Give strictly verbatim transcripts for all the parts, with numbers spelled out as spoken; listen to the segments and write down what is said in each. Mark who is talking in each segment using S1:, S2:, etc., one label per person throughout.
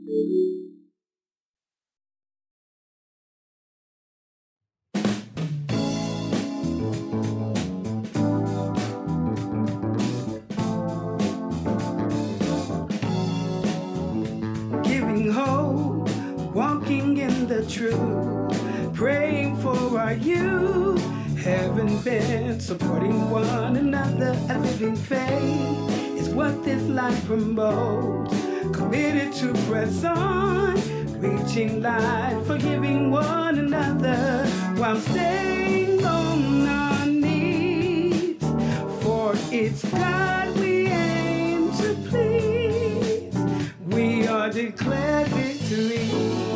S1: Giving hope, walking in the truth, praying for our youth, having been supporting one another. A living faith is what this life promotes. Committed to press on, reaching life, forgiving one another while staying on our knees. For it's God we aim to please. We are declared victory.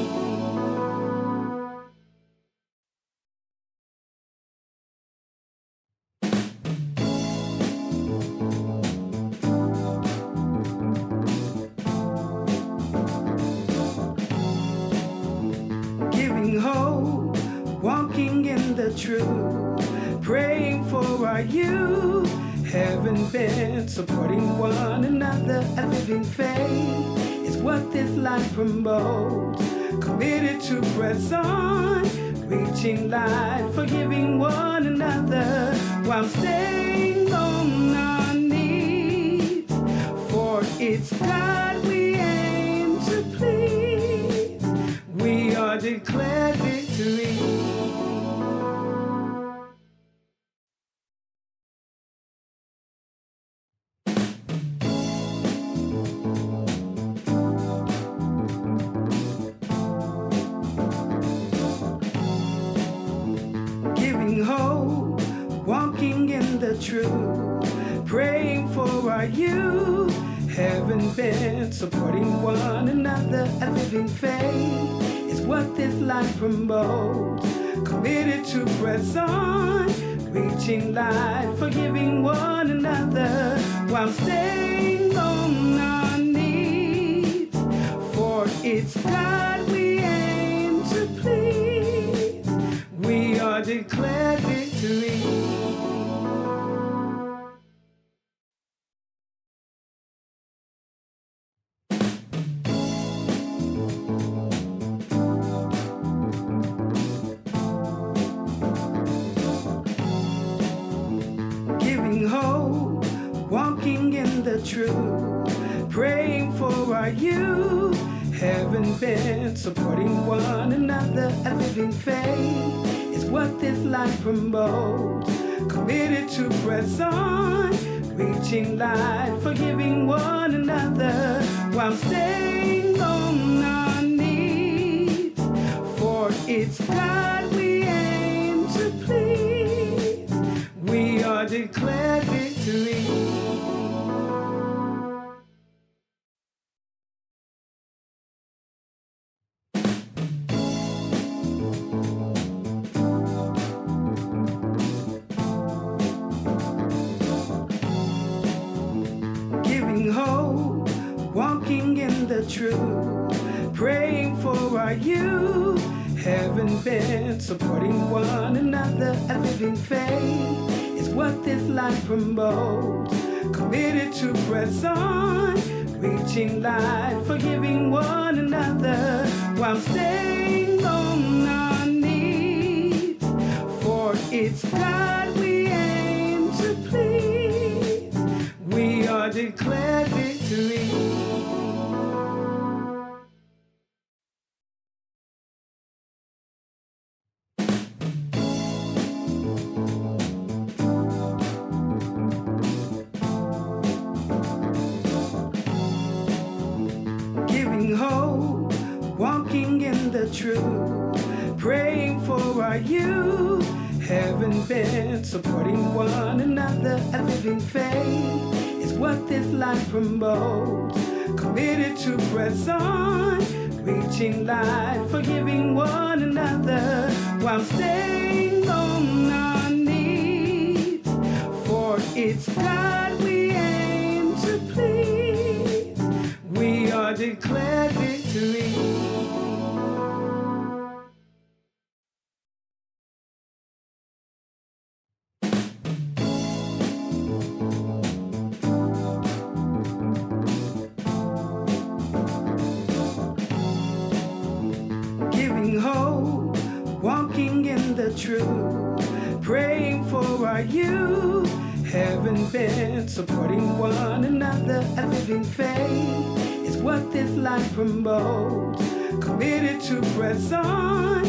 S1: Giving hope, walking in the truth, praying for our youth, having been supporting one another. A living faith is what this life promotes. Committed to press on, reaching life, forgiving one another while staying on our knees. For it's God we aim to please. We are declared victory. Giving hope, walking in the truth, praying for our youth, having been supporting one another. A living faith is what this life promotes. Committed to press on, reaching life, forgiving one another while staying on our knees. For it's God we aim to please. We are declared victory. Giving hope, walking in the truth, praying for our youth, having been supporting one another. A living faith is what this life promotes. Committed to press on, reaching life, forgiving one another while staying on our knees. For it's God we aim to please. We are declared victory. Giving hope, walking in the truth, praying for our youth, having been supporting one another. A living faith is what this life promotes. Committed to press on, reaching life, forgiving one another while staying on our knees. For it's God we aim to please. We are declared victory. Giving hope, walking in the truth, praying for our youth, having been supporting one another. A living faith is what this life promotes. Committed to press on, reaching life, forgiving one another while staying on our knees. For it's God we aim to please. We are declared victory. truth, praying for our youth. Haven't been supporting one another. A living faith is what this life promotes. Committed to press on.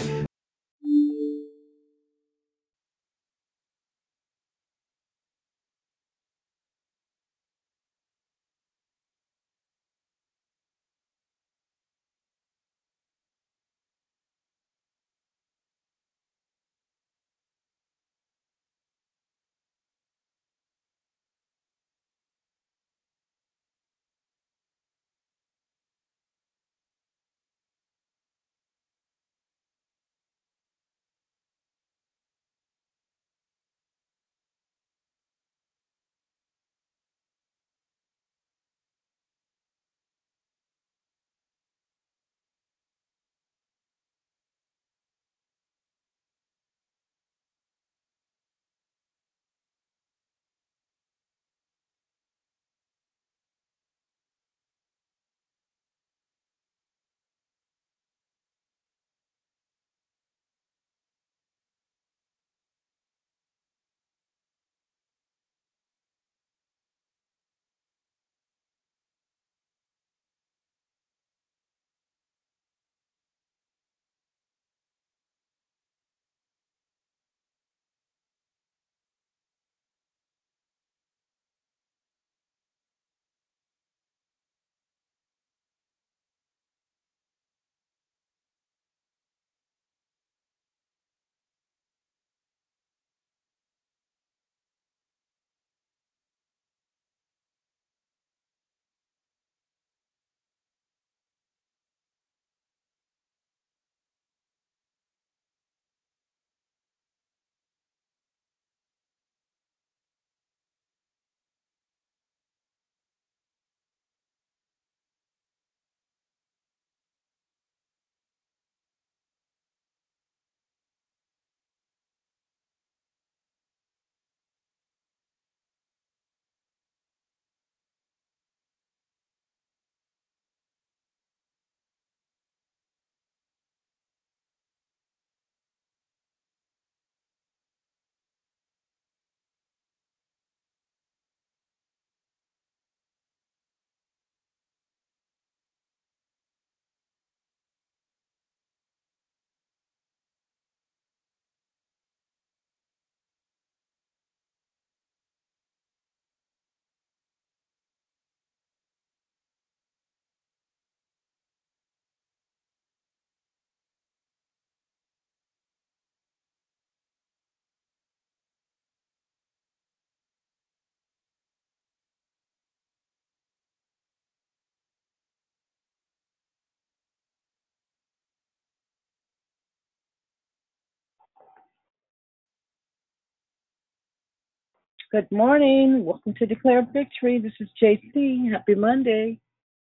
S2: Good morning. Welcome to Declare Victory. This is J C. Happy Monday.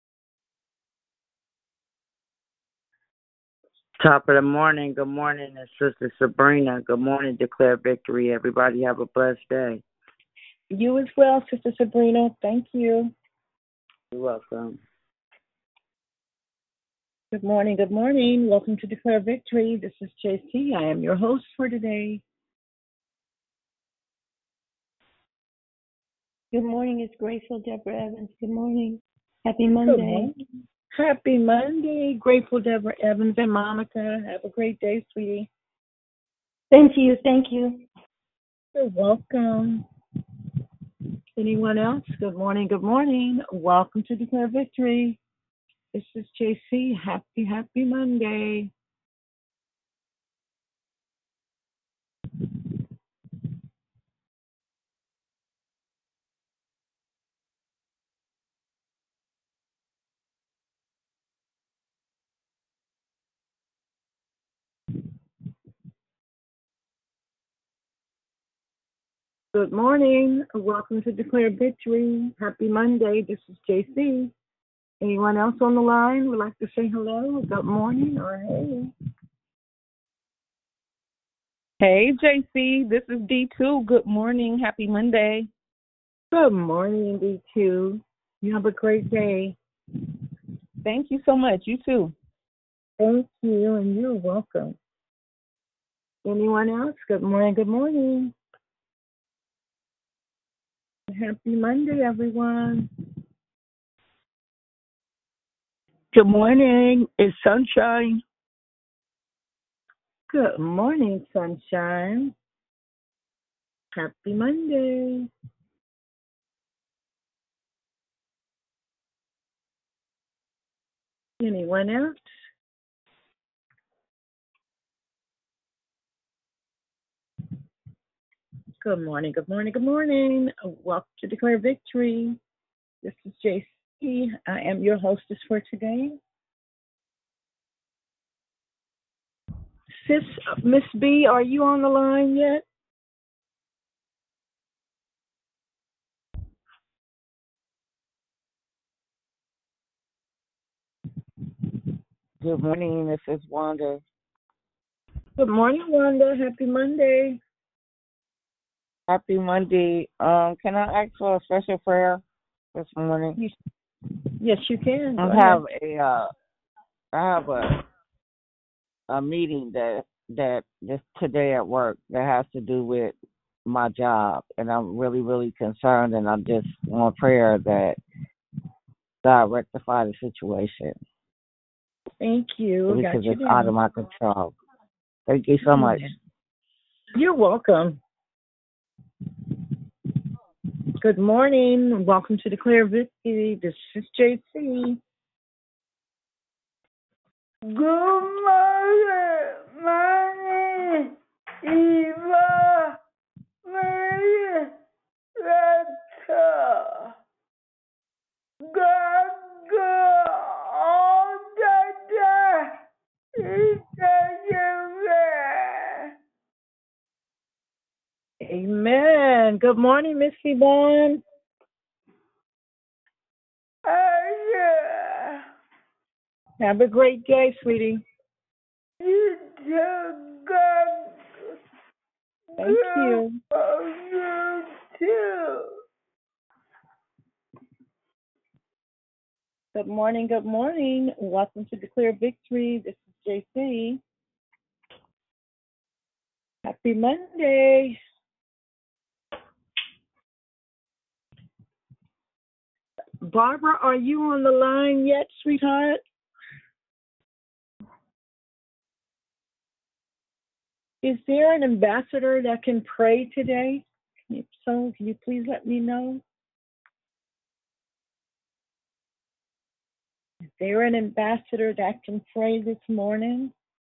S3: Top of the morning. Good morning, it's Sister Sabrina. Good morning, Declare Victory. Everybody have a blessed day.
S2: You as well, Sister Sabrina. Thank you.
S3: You're welcome.
S2: Good morning. Good morning. Welcome to Declare Victory. This is J C. I am your host for today.
S4: Good morning. It's Grateful Deborah Evans. Good morning. Happy Monday.
S2: Good morning. Happy Monday. Grateful Deborah Evans and Monica. Have a great day, sweetie.
S4: Thank you. Thank you.
S2: You're welcome. Anyone else? Good morning. Good morning. Welcome to Declare Victory. This is J C. Happy, happy Monday. Good morning. Welcome to Declare Victory. Happy Monday. This is J C. Anyone else on the line would like to say hello, good morning, or hey?
S5: Hey, J C. This is D two. Good morning. Happy Monday.
S2: Good morning, D two. You have a great day.
S5: Thank you so much. You too.
S2: Thank you, and you're welcome. Anyone else? Good morning, good morning. Happy Monday, everyone.
S6: Good morning. It's Sunshine.
S2: Good morning, sunshine. Happy Monday. Anyone else? Good morning, good morning, good morning. Welcome to Declare Victory. This is J C. I am your hostess for today. Sis, Miss B, are you on the line yet?
S3: Good morning, this is Wanda.
S2: Good morning, Wanda. Happy Monday.
S3: Happy Monday. Um, can I ask for a special prayer this morning?
S2: You, yes, you can. Go
S3: I
S2: ahead.
S3: have a uh, I have a a meeting that that just today at work that has to do with my job, and I'm really really concerned, and I just want prayer that God rectify the situation
S2: Thank you.
S3: because
S2: Got you
S3: it's out of
S2: down.
S3: my control. Thank you so much.
S2: You're welcome. Good morning. Welcome to Declare Victory. This is J C.
S6: Good morning. My name is Eva Maria Lata. God, God, all the time.
S2: Amen. Good morning, Miss Yvonne.
S6: Yeah.
S2: Have a great day, sweetie.
S6: You too, God.
S2: Thank you.
S6: You too.
S2: Good morning. Good morning. Welcome to Declare Victory. This is J C. Happy Monday. Barbara, are you on the line yet, sweetheart? Is there an ambassador that can pray today? If so, can you please let me know? Is there an ambassador that can pray this morning?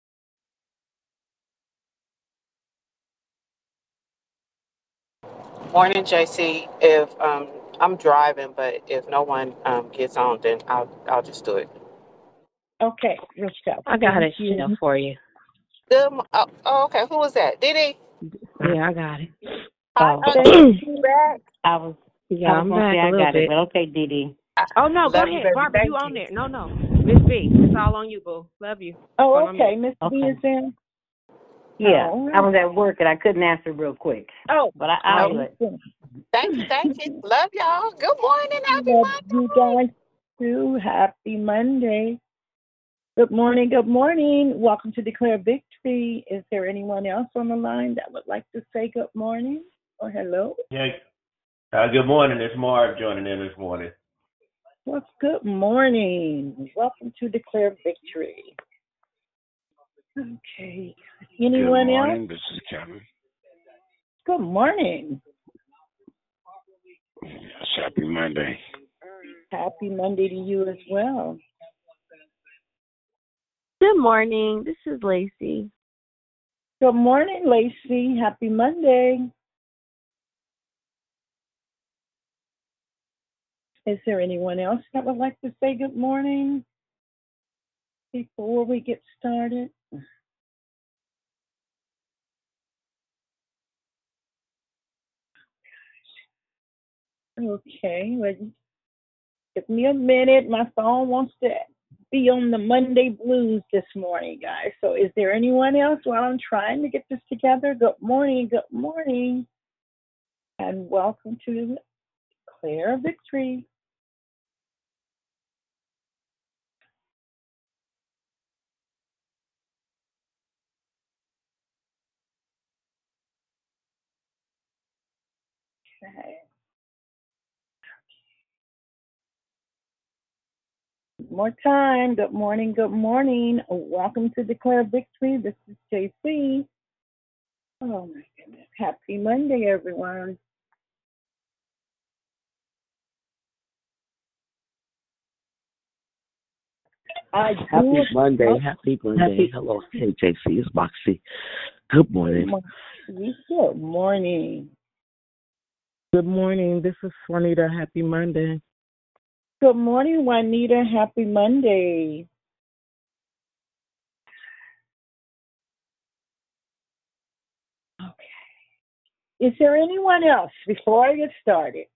S7: Morning, J C. If um, I'm driving, but if no one um, gets on, then I'll I'll just do it.
S2: Okay, Rochelle.
S8: I got
S2: Thank
S8: it, Chanel,
S2: you.
S8: for you.
S7: Good. mo- Oh, oh, okay. Who was that? Didi.
S8: Yeah, I got it.
S7: Hi,
S8: Oh,
S7: Auntie. You back?
S9: I was,
S8: yeah,
S9: I was
S8: I'm
S9: gonna
S8: back
S9: say
S8: a
S9: I
S8: little
S9: got it,
S8: bit.
S9: but okay, Dee Dee.
S7: I
S8: Oh no, go
S7: love you,
S8: ahead,
S7: baby.
S8: Barbara. You
S7: Thank
S8: on
S7: you.
S8: there? No, no, Miss B. It's all on you, boo. Love you.
S2: Oh,
S8: Going on
S2: okay.
S8: mute.
S2: Miss B
S9: Okay.
S2: is in.
S9: Yeah,
S2: Oh,
S9: I was at work and I couldn't answer real quick,
S2: oh,
S9: but I,
S2: I
S9: I'll
S7: Oh,
S9: do it.
S2: understand.
S7: thank you, thank you. Love y'all. Good morning. Happy
S2: Love you
S7: Monday.
S2: guys too. Happy Monday. Good morning. Good morning. Welcome to Declare Victory. Is there anyone else on the line that would like to say good morning or hello?
S10: Yeah. Uh, good morning. It's Mark joining in this morning.
S2: Well, good morning. Welcome to Declare Victory. Okay. Anyone
S11: Good
S2: else?
S11: morning. This is Kevin.
S2: Good morning.
S11: Yes, happy Monday.
S2: Happy Monday to you as well.
S12: Good morning. This is Lacey.
S2: Good morning, Lacey. Happy Monday. Is there anyone else that would like to say good morning before we get started? Okay, well, give me a minute. My phone wants to be on the Monday blues this morning, guys. So is there anyone else while I'm trying to get this together? Good morning, good morning, and welcome to Declare Victory. Okay. More time. Good morning. Good morning. Welcome to Declare Victory. This is J C. Oh my goodness. Happy Monday, everyone. I
S13: Happy
S2: do
S13: Monday.
S2: oh,
S13: Happy Monday.
S2: happy,
S13: Hello, K J C. It's Moxie. Good morning.
S2: Good morning.
S5: Good morning. This is Juanita. Happy Monday.
S2: Good morning, Juanita. Happy Monday. Okay. Is there anyone else before I get started?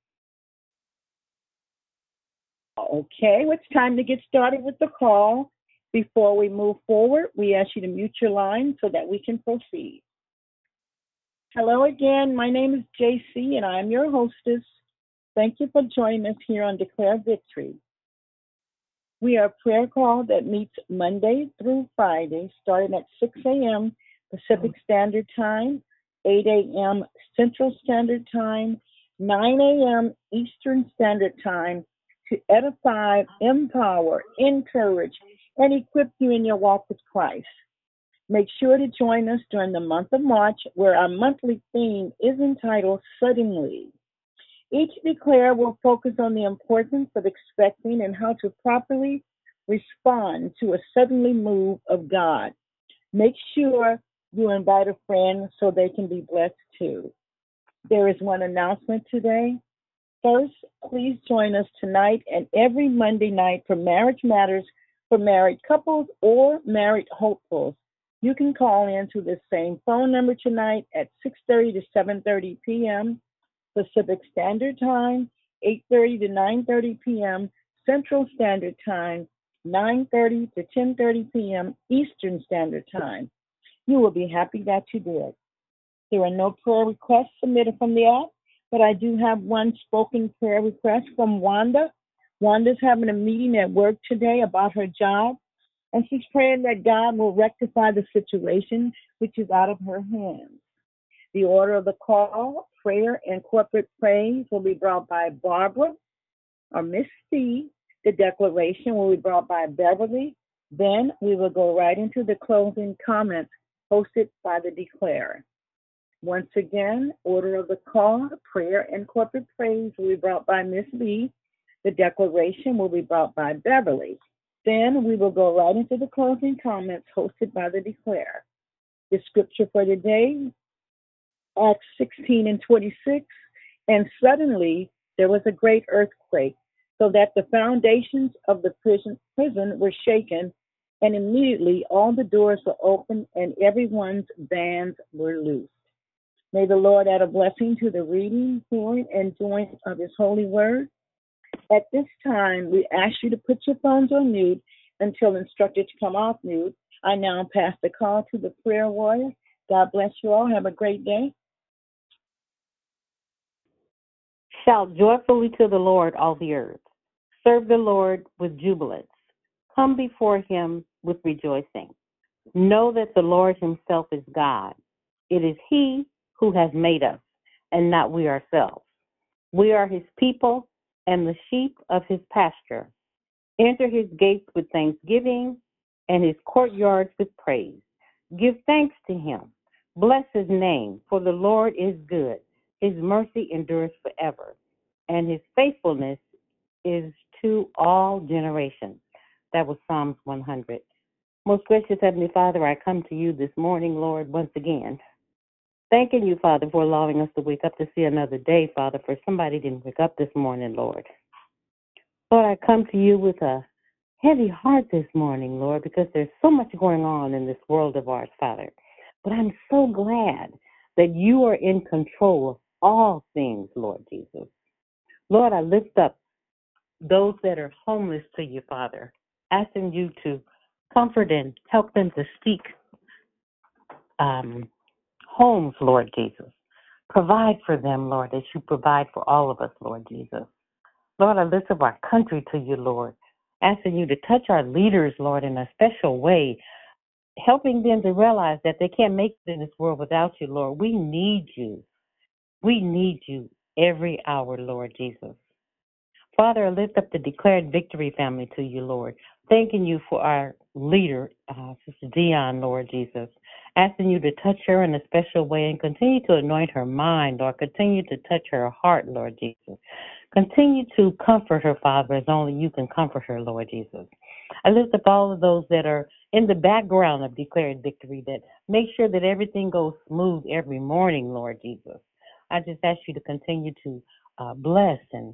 S2: Okay, well, it's time to get started with the call. Before we move forward, we ask you to mute your line so that we can proceed. Hello again. My name is J C, and I'm your hostess. Thank you for joining us here on Declare Victory. We are a prayer call that meets Monday through Friday, starting at six a.m. Pacific Standard Time, eight a.m. Central Standard Time, nine a.m. Eastern Standard Time, to edify, empower, encourage, and equip you in your walk with Christ. Make sure to join us during the month of March, where our monthly theme is entitled Suddenly. Each Declare will focus on the importance of expecting and how to properly respond to a suddenly move of God. Make sure you invite a friend so they can be blessed too. There is one announcement today. First, please join us tonight and every Monday night for Marriage Matters for married couples or married hopefuls. You can call in to the same phone number tonight at six thirty to seven thirty p.m. Pacific Standard Time, eight thirty to nine thirty p.m. Central Standard Time, nine thirty to ten thirty p.m. Eastern Standard Time. You will be happy that you did. There are no prayer requests submitted from the app, but I do have one spoken prayer request from Wanda. Wanda's having a meeting at work today about her job, and she's praying that God will rectify the situation which is out of her hands. The order of the call, prayer, and corporate praise will be brought by Barbara or Miss C. The declaration will be brought by Beverly. Then we will go right into the closing comments hosted by the Declare. Once again, order of the call, prayer, and corporate praise will be brought by Miss B. The declaration will be brought by Beverly. Then we will go right into the closing comments hosted by the Declare. The scripture for today, Acts sixteen and twenty-six, and suddenly there was a great earthquake, so that the foundations of the prison, prison were shaken, and immediately all the doors were opened and everyone's bands were loosed. May the Lord add a blessing to the reading, hearing, and doing of his holy word. At this time, we ask you to put your phones on mute until instructed to come off mute. I now pass the call to the prayer warrior. God bless you all. Have a great day.
S9: Shout joyfully to the Lord, all the earth. Serve the Lord with jubilance. Come before him with rejoicing. Know that the Lord himself is God. It is he who has made us, and not we ourselves. We are his people and the sheep of his pasture. Enter his gates with thanksgiving and his courtyards with praise. Give thanks to him. Bless his name, for the Lord is good. His mercy endures forever, and his faithfulness is to all generations. That was Psalms one hundred. Most gracious Heavenly Father, I come to you this morning, Lord, once again. Thanking you, Father, for allowing us to wake up to see another day, Father, for somebody didn't wake up this morning, Lord. Lord, I come to you with a heavy heart this morning, Lord, because there's so much going on in this world of ours, Father. But I'm so glad that you are in control of all things, Lord Jesus. Lord, I lift up those that are homeless to you, Father, asking you to comfort and help them to seek um, homes, Lord Jesus. Provide for them, Lord, as you provide for all of us, Lord Jesus. Lord, I lift up our country to you, Lord, asking you to touch our leaders, Lord, in a special way, helping them to realize that they can't make it in this world without you, Lord. We need you. We need you every hour, Lord Jesus. Father, I lift up the Declared Victory family to you, Lord, thanking you for our leader, uh, Sister Dion, Lord Jesus, asking you to touch her in a special way and continue to anoint her mind, Lord, continue to touch her heart, Lord Jesus. Continue to comfort her, Father, as only you can comfort her, Lord Jesus. I lift up all of those that are in the background of Declared Victory, that make sure that everything goes smooth every morning, Lord Jesus. I just ask you to continue to uh, bless and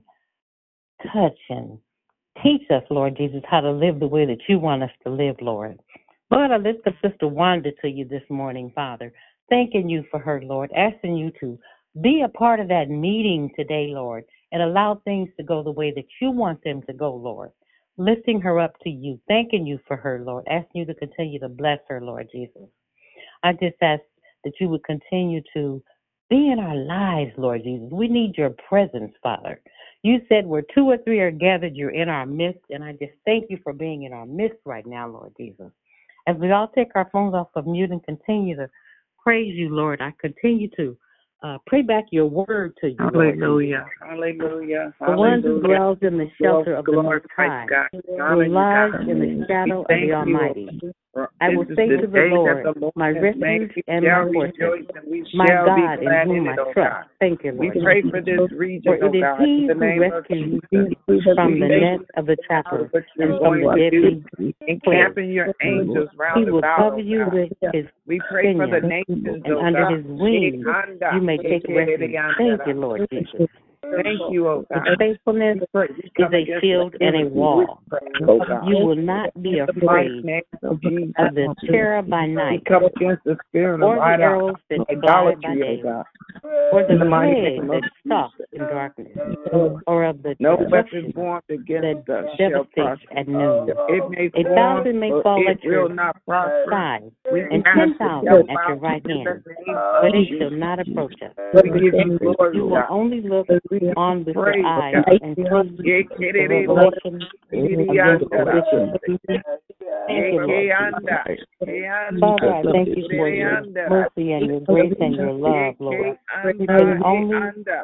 S9: touch and teach us, Lord Jesus, how to live the way that you want us to live, Lord. Lord, I lift up Sister Wanda to you this morning, Father, thanking you for her, Lord, asking you to be a part of that meeting today, Lord, and allow things to go the way that you want them to go, Lord. Lifting her up to you, thanking you for her, Lord, asking you to continue to bless her, Lord Jesus. I just ask that you would continue to be in our lives, Lord Jesus. We need your presence, Father. You said where two or three are gathered, you're in our midst, and I just thank you for being in our midst right now, Lord Jesus. As we all take our phones off of mute and continue to praise you, Lord, I continue to uh, pray back your word to you,
S3: Hallelujah.
S9: Lord.
S3: Hallelujah.
S9: The one who
S3: Hallelujah.
S9: dwells in the shelter of the
S3: Glory,
S9: Most
S3: praise
S9: High,
S3: God.
S9: who
S3: Honor you,
S9: lies
S3: God.
S9: in the shadow
S3: We
S9: of
S3: thank
S9: the
S3: you,
S9: Almighty.
S3: Lord.
S9: I will
S3: This is
S9: say
S3: the
S9: to the
S3: day
S9: Lord,
S3: that the Lord
S9: my
S3: has made.
S9: refuge
S3: We
S9: and
S3: shall
S9: my fortress,
S3: rejoice and we
S9: my
S3: shall be
S9: God in
S3: glad
S9: whom
S3: in
S9: I
S3: it, oh
S9: trust.
S3: God.
S9: Thank you,
S3: We
S9: Lord.
S3: pray for this region,
S9: For
S3: oh
S9: it is
S3: God, in
S9: He
S3: the
S9: who
S3: name of
S9: rescues
S3: Jesus.
S9: you from
S3: We
S9: the
S3: thank
S9: net
S3: you
S9: of the
S3: for
S9: trapper
S3: what you're
S9: and from
S3: going
S9: the
S3: to do,
S9: deadly plague.
S3: encamping your angels round
S9: He will
S3: about,
S9: cover
S3: oh
S9: you
S3: God.
S9: with His
S3: We pray for the
S9: pinions,
S3: nations,
S9: and
S3: oh
S9: under
S3: God.
S9: His wings you may take refuge. Thank you, Lord Jesus.
S3: Thank you, oh
S9: His
S3: God.
S9: faithfulness
S3: We pray. We
S9: is
S3: come
S9: a
S3: against
S9: shield
S3: the
S9: and a
S3: enemy
S9: wall.
S3: witchcraft, oh God.
S9: You will not be
S3: In the mighty
S9: afraid
S3: name of Jesus.
S9: of the terror by
S3: We
S9: night,
S3: come against the spirit of
S9: or the arrows that fly by
S3: idolatry, oh
S9: day,
S3: God.
S9: or
S3: In
S9: the
S3: the mighty
S9: plague
S3: name of
S9: that stalks
S3: Jesus.
S9: in darkness, or of the
S3: No weapon
S9: destruction
S3: formed
S9: that
S3: against us shall
S9: devastates
S3: prosper.
S9: at noon.
S3: It may
S9: A
S3: form,
S9: thousand may
S3: but
S9: fall
S3: it
S9: at your
S3: will not prosper.
S9: side,
S3: We
S9: and
S3: cast
S9: ten
S3: the
S9: thousand
S3: devil
S9: at your
S3: out
S9: right
S3: in the
S9: hand,
S3: name
S9: but
S3: of
S9: it
S3: Jesus.
S9: shall not approach us.
S3: We give you glory,
S9: You will
S3: God.
S9: only look
S3: We give
S9: on
S3: you
S9: with your
S3: praise,
S9: eyes
S3: God.
S9: and see
S3: Yeah,
S9: the
S3: kid, it is.
S9: revelation
S3: It
S9: of
S3: is
S9: your
S3: under.
S9: position. Thank you, Lord Jesus.
S3: Father,
S9: Father, I thank you for your mercy and your grace and your love, Lord. We can only,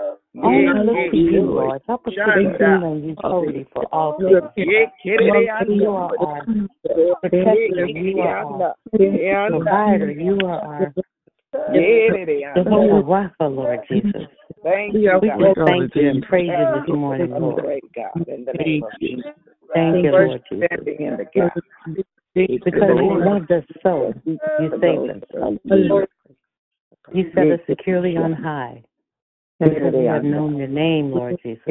S9: only look to you, Lord. Help us to depend on you totally for all things. You are our protector. You are our provider. You are our Jehovah Rapha, Lord Jesus.
S3: Thank you,
S9: We
S3: God.
S9: just thank you and praise you this morning, Lord.
S3: Great God, in the name of Jesus.
S9: Thank you, Lord Jesus.
S3: Standing in the gap.
S9: Because you loved us so, you saved us. You set us securely on high. Because we have known your name, Lord Jesus.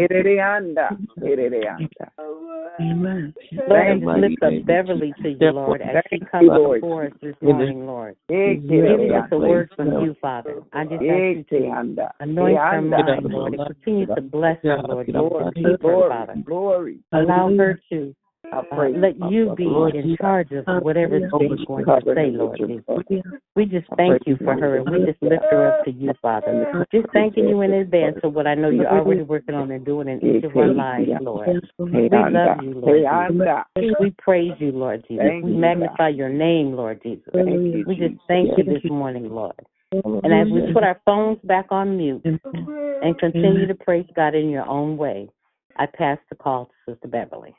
S3: Amen.
S9: Lord, I just lift up Beverly to you, Lord, as she comes before us this morning, Lord. Giving us a word from you, Father. I just ask you to anoint her mind, Lord, and continue to bless her, Lord. Lord, keep her, Father. Allow her to uh, let you be in charge of whatever she's going to say, Lord Jesus. We just thank you for her, and we just lift her up to you, Father. Just thanking you in advance for what I know you're already working on and doing in each of our lives, Lord. We love you, Lord Jesus. We praise you, Lord Jesus. We magnify your name, Lord Jesus. We just thank you this morning, Lord. And as we put our phones back on mute and continue to praise God in your own way, I pass the call to Sister Beverly.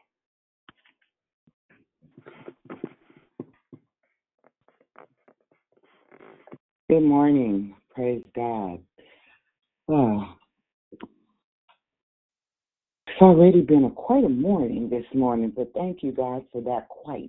S14: Good morning. Praise God. Oh, it's already been a quite a morning this morning, but thank you, God, for that quite.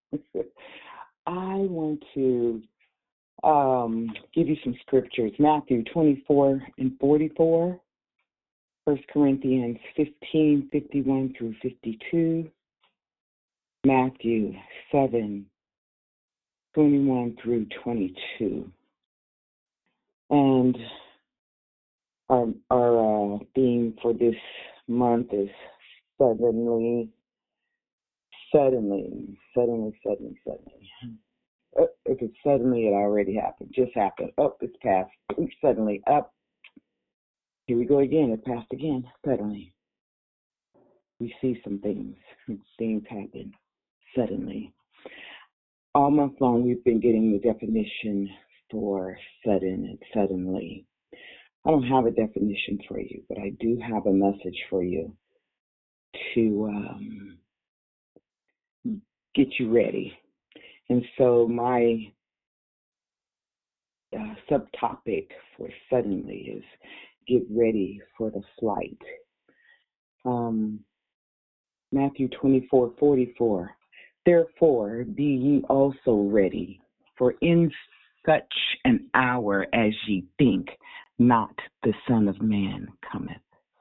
S14: I want to um, give you some scriptures. Matthew twenty-four and forty-four, First Corinthians fifteen, fifty-one through fifty-two, Matthew seven, twenty-one through twenty-two. And our, our uh, theme for this month is suddenly, suddenly, suddenly, suddenly, suddenly. Uh, if it's suddenly, it already happened. Just happened. Up, oh, it's passed. Suddenly, up. Here we go again. It passed again. Suddenly. We see some things. Things happen suddenly. All month long, we've been getting the definition for sudden and suddenly. I don't have a definition for you, but I do have a message for you to um, get you ready. And so my uh, subtopic for suddenly is get ready for the flight. Um, Matthew twenty-four forty-four. Therefore be ye also ready, for in such an hour as ye think not the Son of Man cometh.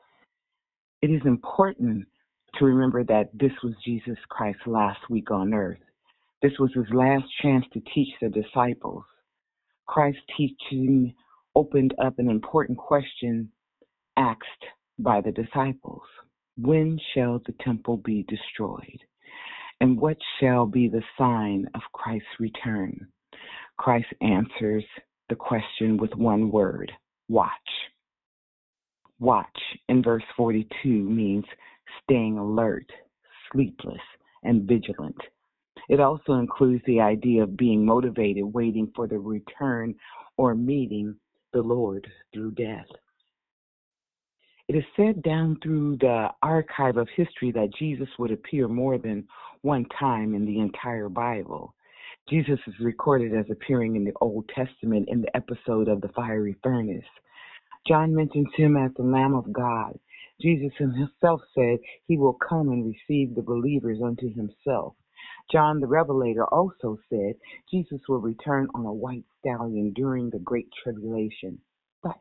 S14: It is important to remember that this was Jesus Christ's last week on earth. This was his last chance to teach the disciples. Christ's teaching opened up an important question asked by the disciples. When shall the temple be destroyed? And what shall be the sign of Christ's return? Christ answers the question with one word, watch. Watch in verse forty-two means staying alert, sleepless, and vigilant. It also includes the idea of being motivated, waiting for the return or meeting the Lord through death. It is said down through the archive of history that Jesus would appear more than one time in the entire Bible. Jesus is recorded as appearing in the Old Testament in the episode of the fiery furnace. John mentions him as the Lamb of God. Jesus himself said he will come and receive the believers unto himself. John the Revelator also said Jesus will return on a white stallion during the Great Tribulation. But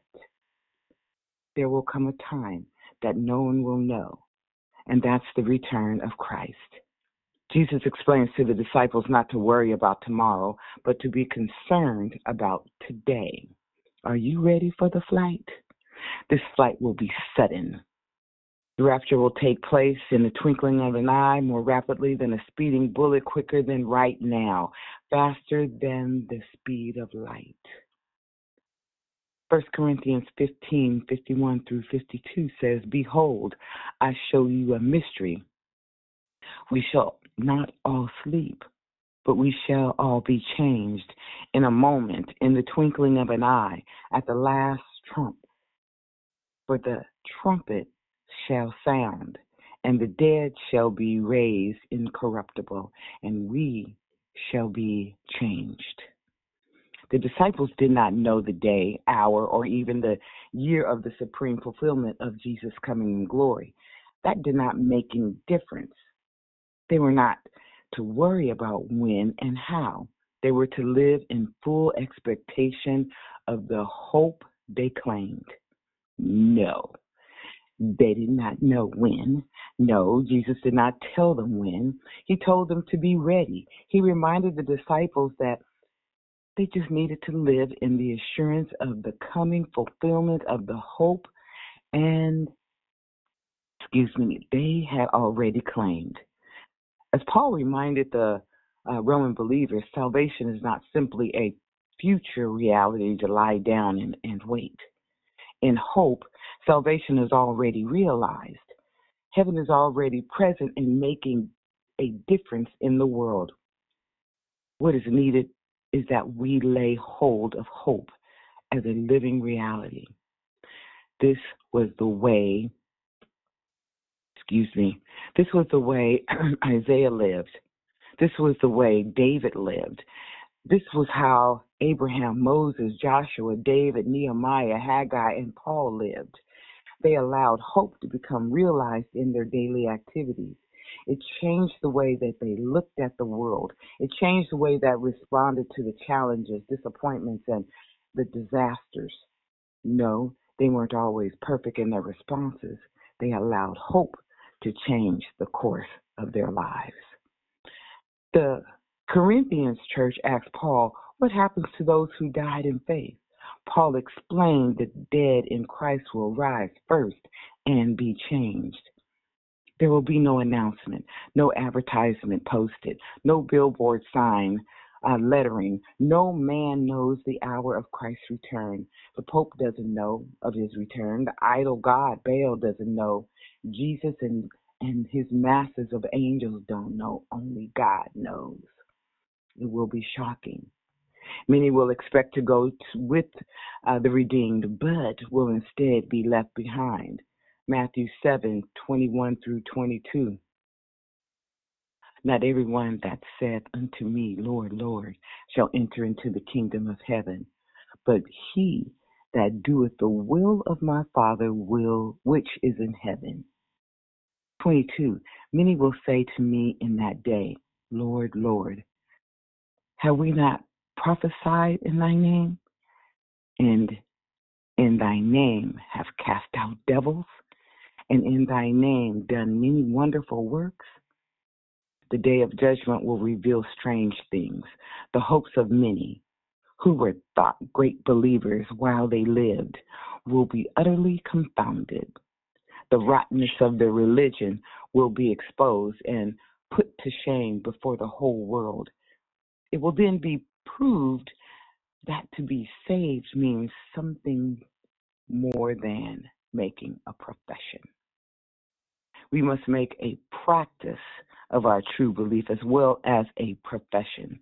S14: there will come a time that no one will know, and that's the return of Christ. Jesus explains to the disciples not to worry about tomorrow, but to be concerned about today. Are you ready for the flight? This flight will be sudden. The rapture will take place in the twinkling of an eye, more rapidly than a speeding bullet, quicker than right now, faster than the speed of light. First Corinthians fifteen, fifty-one through fifty-two says, Behold, I show you a mystery. We shall not all sleep, but we shall all be changed in a moment, in the twinkling of an eye, at the last trump. For the trumpet shall sound, and the dead shall be raised incorruptible, and we shall be changed. The disciples did not know the day, hour, or even the year of the supreme fulfillment of Jesus' coming in glory. That did not make any difference. They were not to worry about when and how. They were to live in full expectation of the hope they claimed. No, they did not know when. No, Jesus did not tell them when. He told them to be ready. He reminded the disciples that they just needed to live in the assurance of the coming fulfillment of the hope and, excuse me, they had already claimed. As Paul reminded the uh, Roman believers, salvation is not simply a future reality to lie down and, and wait. In hope, salvation is already realized. Heaven is already present in making a difference in the world. What is needed is that we lay hold of hope as a living reality. This was the way, excuse me, this was the way Isaiah lived. This was the way David lived. This was how Abraham, Moses, Joshua, David, Nehemiah, Haggai, and Paul lived. They allowed hope to become realized in their daily activities. It changed the way that they looked at the world. It changed the way that responded to the challenges, disappointments, and the disasters. No, they weren't always perfect in their responses. They allowed hope to change the course of their lives. The Corinthians church asked Paul, what happens to those who died in faith? Paul explained that the dead in Christ will rise first and be changed. There will be no announcement, no advertisement posted, no billboard sign, uh, lettering. No man knows the hour of Christ's return. The Pope doesn't know of his return. The idol god Baal doesn't know. Jesus and, and his masses of angels don't know. Only God knows. It will be shocking. Many will expect to go t- with uh, the redeemed, but will instead be left behind. Matthew seven twenty-one through twenty-two. Not everyone that saith unto me, Lord, Lord, shall enter into the kingdom of heaven, but he that doeth the will of my Father will which is in heaven. twenty-two. Many will say to me in that day, Lord, Lord, have we not prophesied in thy name? And in thy name have cast out devils? And in thy name done many wonderful works? The day of judgment will reveal strange things, the hopes of many who were thought great believers while they lived will be utterly confounded. The rottenness of their religion will be exposed and put to shame before the whole world. It will then be proved that to be saved means something more than making a profession. We must make a practice of our true belief as well as a profession.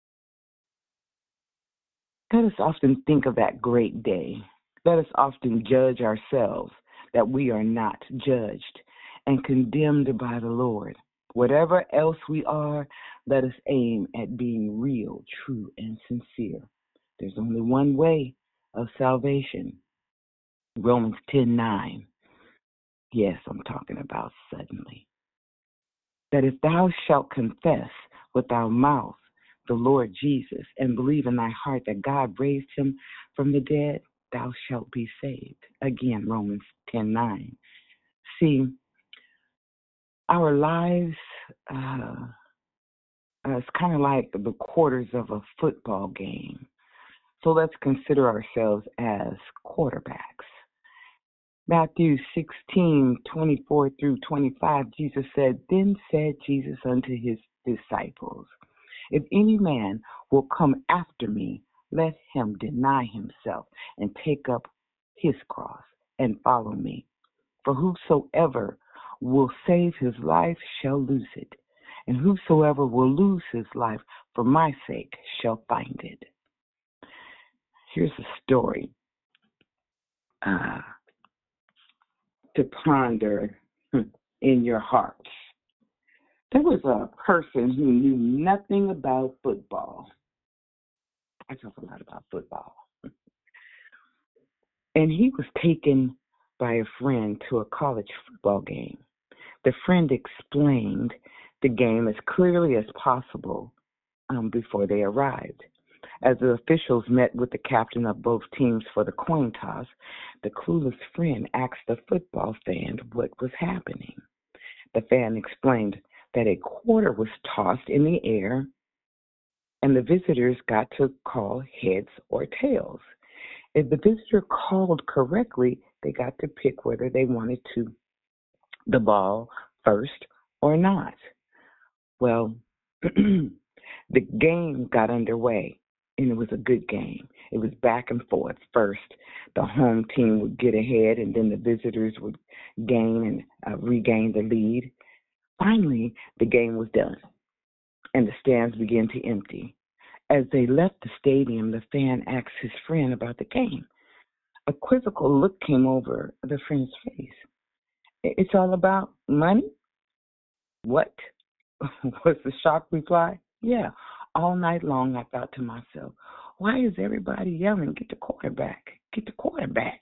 S14: Let us often think of that great day. Let us often judge ourselves that we are not judged and condemned by the Lord. Whatever else we are, let us aim at being real, true, and sincere. There's only one way of salvation. Romans ten nine. Yes, I'm talking about suddenly. That if thou shalt confess with thy mouth the Lord Jesus and believe in thy heart that God raised him from the dead, thou shalt be saved. Again, Romans ten nine. See, our lives, uh, uh, it's kind of like the quarters of a football game. So let's consider ourselves as quarterbacks. Matthew sixteen twenty-four through twenty-five, Jesus said, Then said Jesus unto his disciples, If any man will come after me, let him deny himself and take up his cross and follow me. For whosoever will save his life shall lose it, and whosoever will lose his life for my sake shall find it. Here's a story uh, to ponder in your hearts. There was a person who knew nothing about football. I talk a lot about football. And he was taken by a friend to a college football game. The friend explained the game as clearly as possible um, before they arrived. As the officials met with the captain of both teams for the coin toss, the clueless friend asked the football fan what was happening. The fan explained that a quarter was tossed in the air, and the visitors got to call heads or tails. If the visitor called correctly, they got to pick whether they wanted to the ball first or not. Well, the game got underway, and it was a good game. It was back and forth. First, the home team would get ahead, and then the visitors would gain and uh, regain the lead. Finally, the game was done, and the stands began to empty. As they left the stadium, the fan asked his friend about the game. A quizzical look came over the friend's face. It's all about money? What? Was the shocked reply. Yeah. All night long, I thought to myself, why is everybody yelling, get the quarterback, get the quarterback?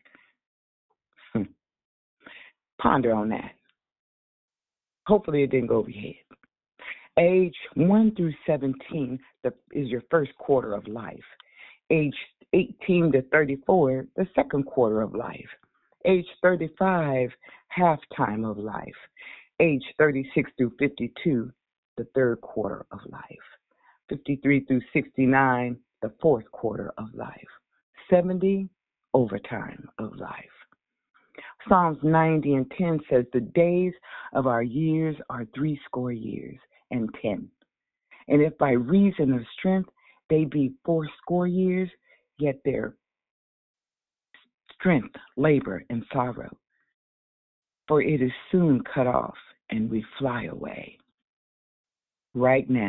S14: Ponder on that. Hopefully it didn't go over your head. Age one through seventeen the, is your first quarter of life. Age eighteen to thirty-four, the second quarter of life. Age thirty-five, halftime of life. Age thirty-six through fifty-two, the third quarter of life. fifty-three through sixty-nine, the fourth quarter of life. seventy, overtime of life. Psalms ninety and ten says, the days of our years are three score years and ten. And if by reason of strength they be four score years, yet their strength, labor, and sorrow. For it is soon cut off, and we fly away. Right now,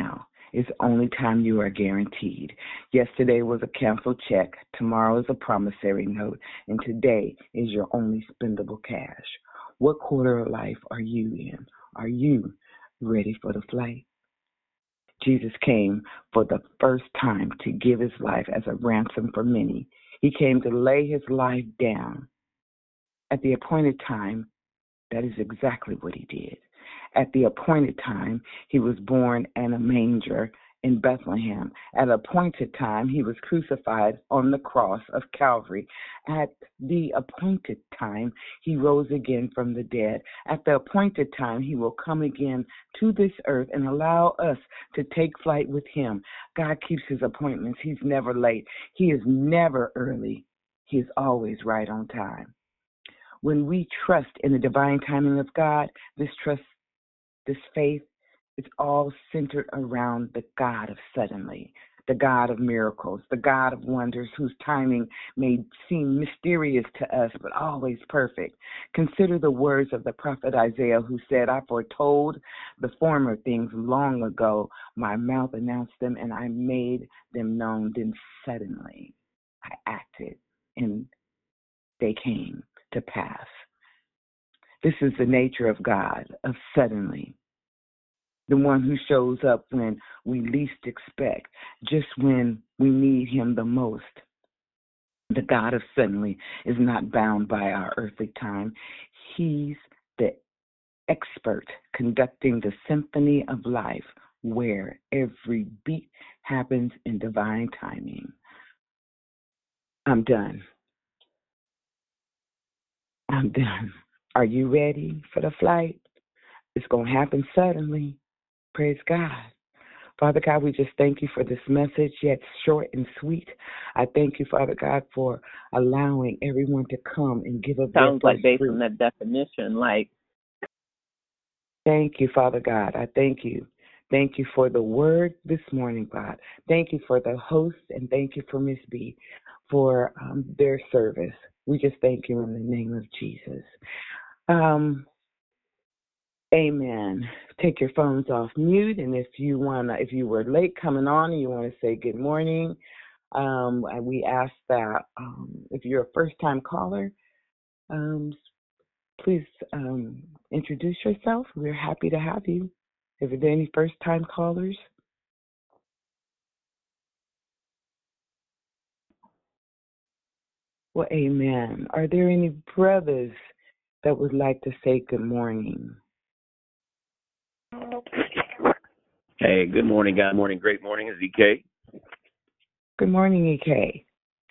S14: is the only time you are guaranteed. Yesterday was a canceled check, tomorrow is a promissory note, and today is your only spendable cash. What quarter of life are you in? Are you ready for the flight? Jesus came for the first time to give his life as a ransom for many. He came to lay his life down. At the appointed time, that is exactly what he did. At the appointed time, he was born in a manger in Bethlehem. At the appointed time, he was crucified on the cross of Calvary. At the appointed time, he rose again from the dead. At the appointed time, he will come again to this earth and allow us to take flight with him. God keeps his appointments. He's never late. He is never early. He is always right on time. When we trust in the divine timing of God, this trust, this faith, it's all centered around the God of suddenly, the God of miracles, the God of wonders whose timing may seem mysterious to us, but always perfect. Consider the words of the prophet Isaiah, who said, I foretold the former things long ago. My mouth announced them, and I made them known. Then suddenly I acted, and they came to pass. This is the nature of God, of suddenly. The one who shows up when we least expect, just when we need him the most. The God of suddenly is not bound by our earthly time. He's the expert conducting the symphony of life, where every beat happens in divine timing. I'm done. I'm done. Are you ready for the flight? It's going to happen suddenly. Praise God. Father God, we just thank you for this message, yet short and sweet. I thank you, Father God, for allowing everyone to come and give up
S15: Sounds
S14: their
S15: like based
S14: fruit.
S15: on that definition, like.
S14: Thank you, Father God. I thank you. Thank you for the word this morning, God. Thank you for the host, and thank you for Miss B for um, their service. We just thank you in the name of Jesus. Um, amen. Take your phones off mute, and if you wanna, if you were late coming on and you want to say good morning, um, we ask that um, if you're a first-time caller, um, please um, introduce yourself. We're happy to have you. Is there any first-time callers? Well, amen. Are there any brothers that would like to say good morning?
S10: Hey, good morning, God. Morning, great morning. Is E K?
S14: Good morning, E K.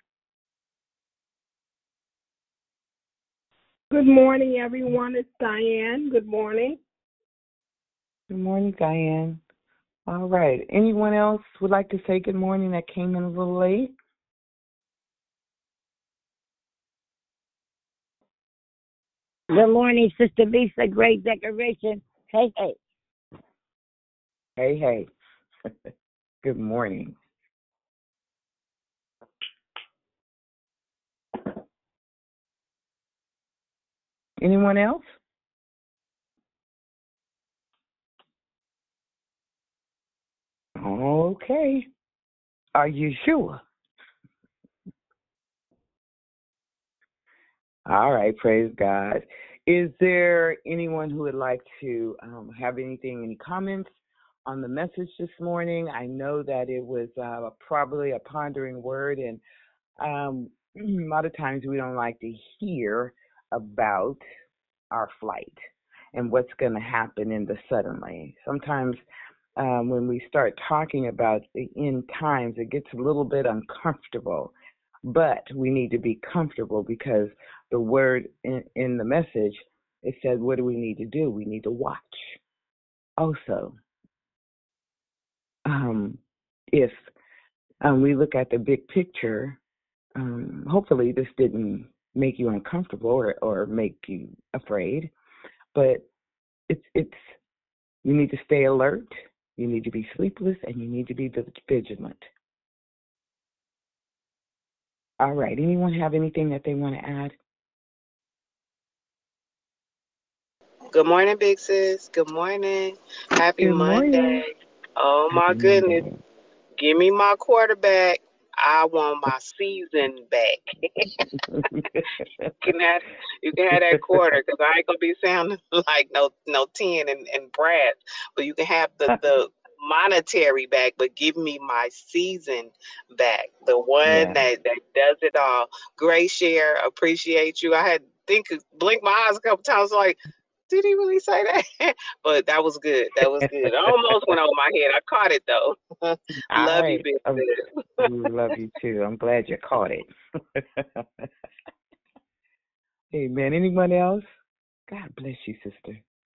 S16: Good morning, everyone. It's Diane. Good morning.
S14: Good morning, Diane. All right. Anyone else would like to say good morning that came in a little late?
S17: Good morning, Sister Lisa. Great decoration. Hey, hey.
S14: Hey, hey. Good morning. Anyone else? Okay. Are you sure? All right, praise God. Is there anyone who would like to um, have anything, any comments on the message this morning? I know that it was uh, probably a pondering word, and um, a lot of times we don't like to hear about our flight and what's going to happen in the suddenly. Sometimes um, when we start talking about the end times, it gets a little bit uncomfortable. But we need to be comfortable because the word in, in the message, it said, what do we need to do? We need to watch. Also, um, if um, we look at the big picture, um, hopefully this didn't make you uncomfortable or, or make you afraid, but it's it's you need to stay alert, you need to be sleepless, and you need to be vigilant. All right. Anyone have anything that they want to add?
S7: Good morning, Big Sis. Good morning. Happy
S14: Good
S7: Monday.
S14: morning.
S7: Oh my
S14: Happy
S7: goodness.
S14: Monday.
S7: Give me my quarterback. I want my season back. You can have you can have that quarter because I ain't gonna be sounding like no no ten and, and Brad, but you can have the the monetary back, but give me my season back, the one
S14: Yeah.
S7: that that does it all. Great share, appreciate you. I had think blink my eyes a couple times, like, did he really say that? But that was good. That was good. I almost went over my head. I caught it though.
S14: All
S7: Love you,
S14: right.
S7: big
S14: Um,
S7: sis.
S14: we love you too. I'm glad you caught it. Amen. Anyone else? God bless you, sister.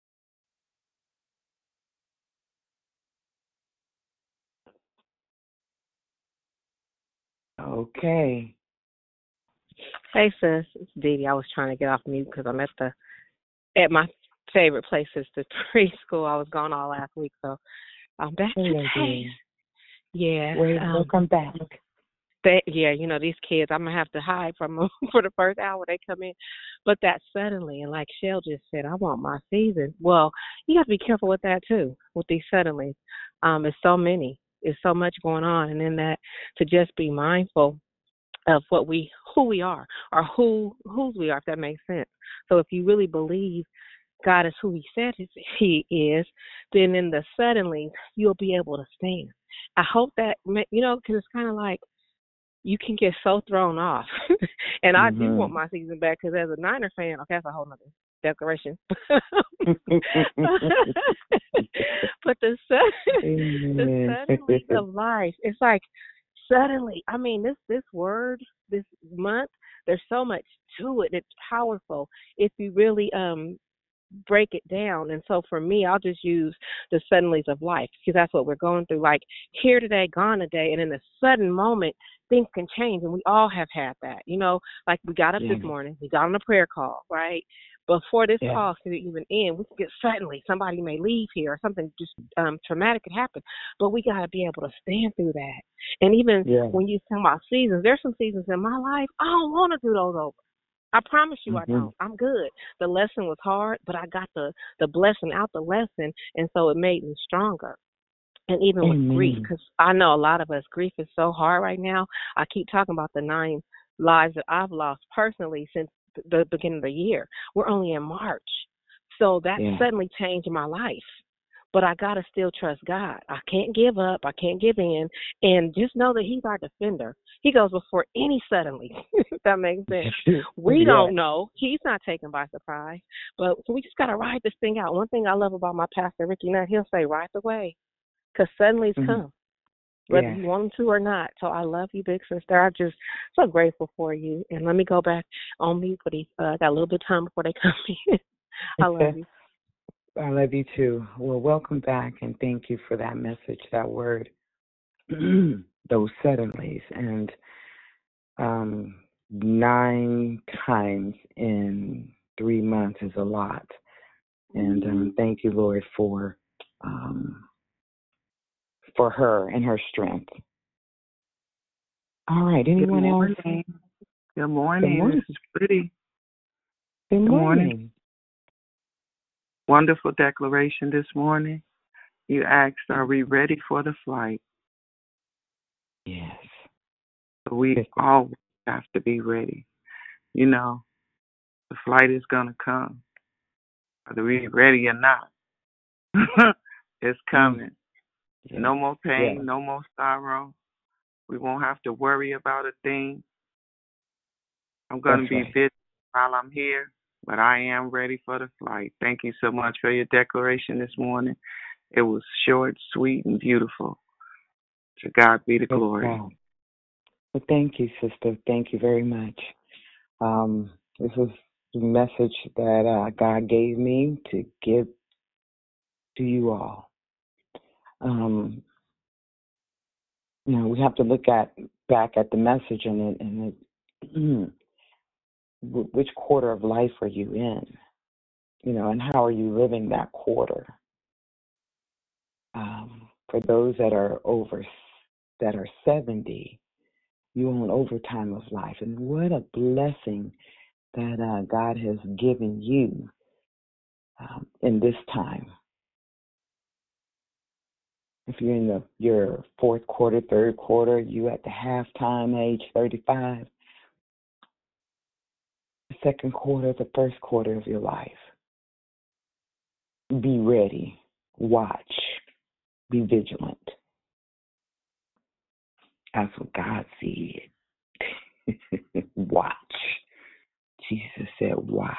S14: Okay.
S8: Hey sis, it's Dee Dee. I was trying to get off mute because I'm at the at my favorite place is the preschool. I was gone all last week, so I'm back
S14: Hello,
S8: today.
S14: dear.
S8: Yeah.
S14: Wait,
S8: Um,
S14: welcome back.
S8: they, yeah, you know these kids. I'm gonna have to hide from them for the first hour they come in. But that suddenly, and like Shell just said, I want my season. Well, you have to be careful with that too. With these suddenly, um, it's so many. It's so much going on, and in that to just be mindful of what we who we are or who whose we are, if that makes sense. So if you really believe God is who he said he is, then in the suddenly you'll be able to stand. I hope that, you know, because it's kind of like you can get so thrown off. And I do want my season back because as a Niner fan, okay, that's a whole nother declaration. But the, the suddenly of life, it's like suddenly, I mean, this this word, this month, there's so much to it. It's powerful if you really um break it down. And so for me, I'll just use the suddenlies of life because that's what we're going through. Like here today, gone today, and in a sudden moment, things can change. And we all have had that. You know, like we got up yeah. this morning, we got on a prayer call, right? Before this yeah. call could even end, we could get suddenly somebody may leave here or something just um, traumatic could happen. But we got to be able to stand through that. And even yeah. when you talk about seasons, there's some seasons in my life I don't want to do those over. I promise you mm-hmm. I don't. I'm good. The lesson was hard, but I got the, the blessing out the lesson, and so it made me stronger. And even
S14: Amen.
S8: with grief, because I know a lot of us, grief is so hard right now. I keep talking about the nine lives that I've lost personally since the beginning of the year. We're only in March. So that yeah. suddenly changed my life. But I got to still trust God. I can't give up. I can't give in. And just know that he's our defender. He goes before any suddenly, if that makes sense. We yeah. don't know. He's not taken by surprise. But so we just got to ride this thing out. One thing I love about my pastor, Ricky Nutt, he'll say, ride the way. Because suddenly's mm-hmm. come, whether yeah. you want them to or not. So I love you, big sister. I'm just so grateful for you. And let me go back on mute for these. I uh, got a little bit of time before they come in. I love you.
S14: I love you too. Well, welcome back, and thank you for that message, that word, those suddenlies. And um, nine times in three months is a lot. And um, thank you, Lord, for um, for her and her strength. All right, anyone
S15: Good
S14: else?
S15: morning. Good morning.
S14: Good morning.
S15: This is Pretty.
S14: Good morning.
S15: Good morning. Wonderful declaration this morning. You asked, are we ready for the flight?
S14: Yes.
S15: We yes. always have to be ready. You know, the flight is going to come. Whether we're ready or not, it's coming. Yeah. No more pain, yeah. no more sorrow. We won't have to worry about a thing. I'm going to be
S14: right.
S15: busy while I'm here, but I am ready for the flight. Thank you so much for your declaration this morning. It was short, sweet, and beautiful. To God be the glory.
S14: Wow. Well, thank you, sister. Thank you very much. Um, this was the message that uh, God gave me to give to you all. Um, you know, we have to look at back at the message and, and it, which quarter of life are you in? You know, and how are you living that quarter? Um, for those that are over, that are seventy, you own overtime of life, and what a blessing that uh, God has given you um, in this time. If you're in the your fourth quarter, third quarter, you at the halftime age, thirty-five. The second quarter, the first quarter of your life. Be ready. Watch. Be vigilant. That's what God said. Watch. Jesus said, watch.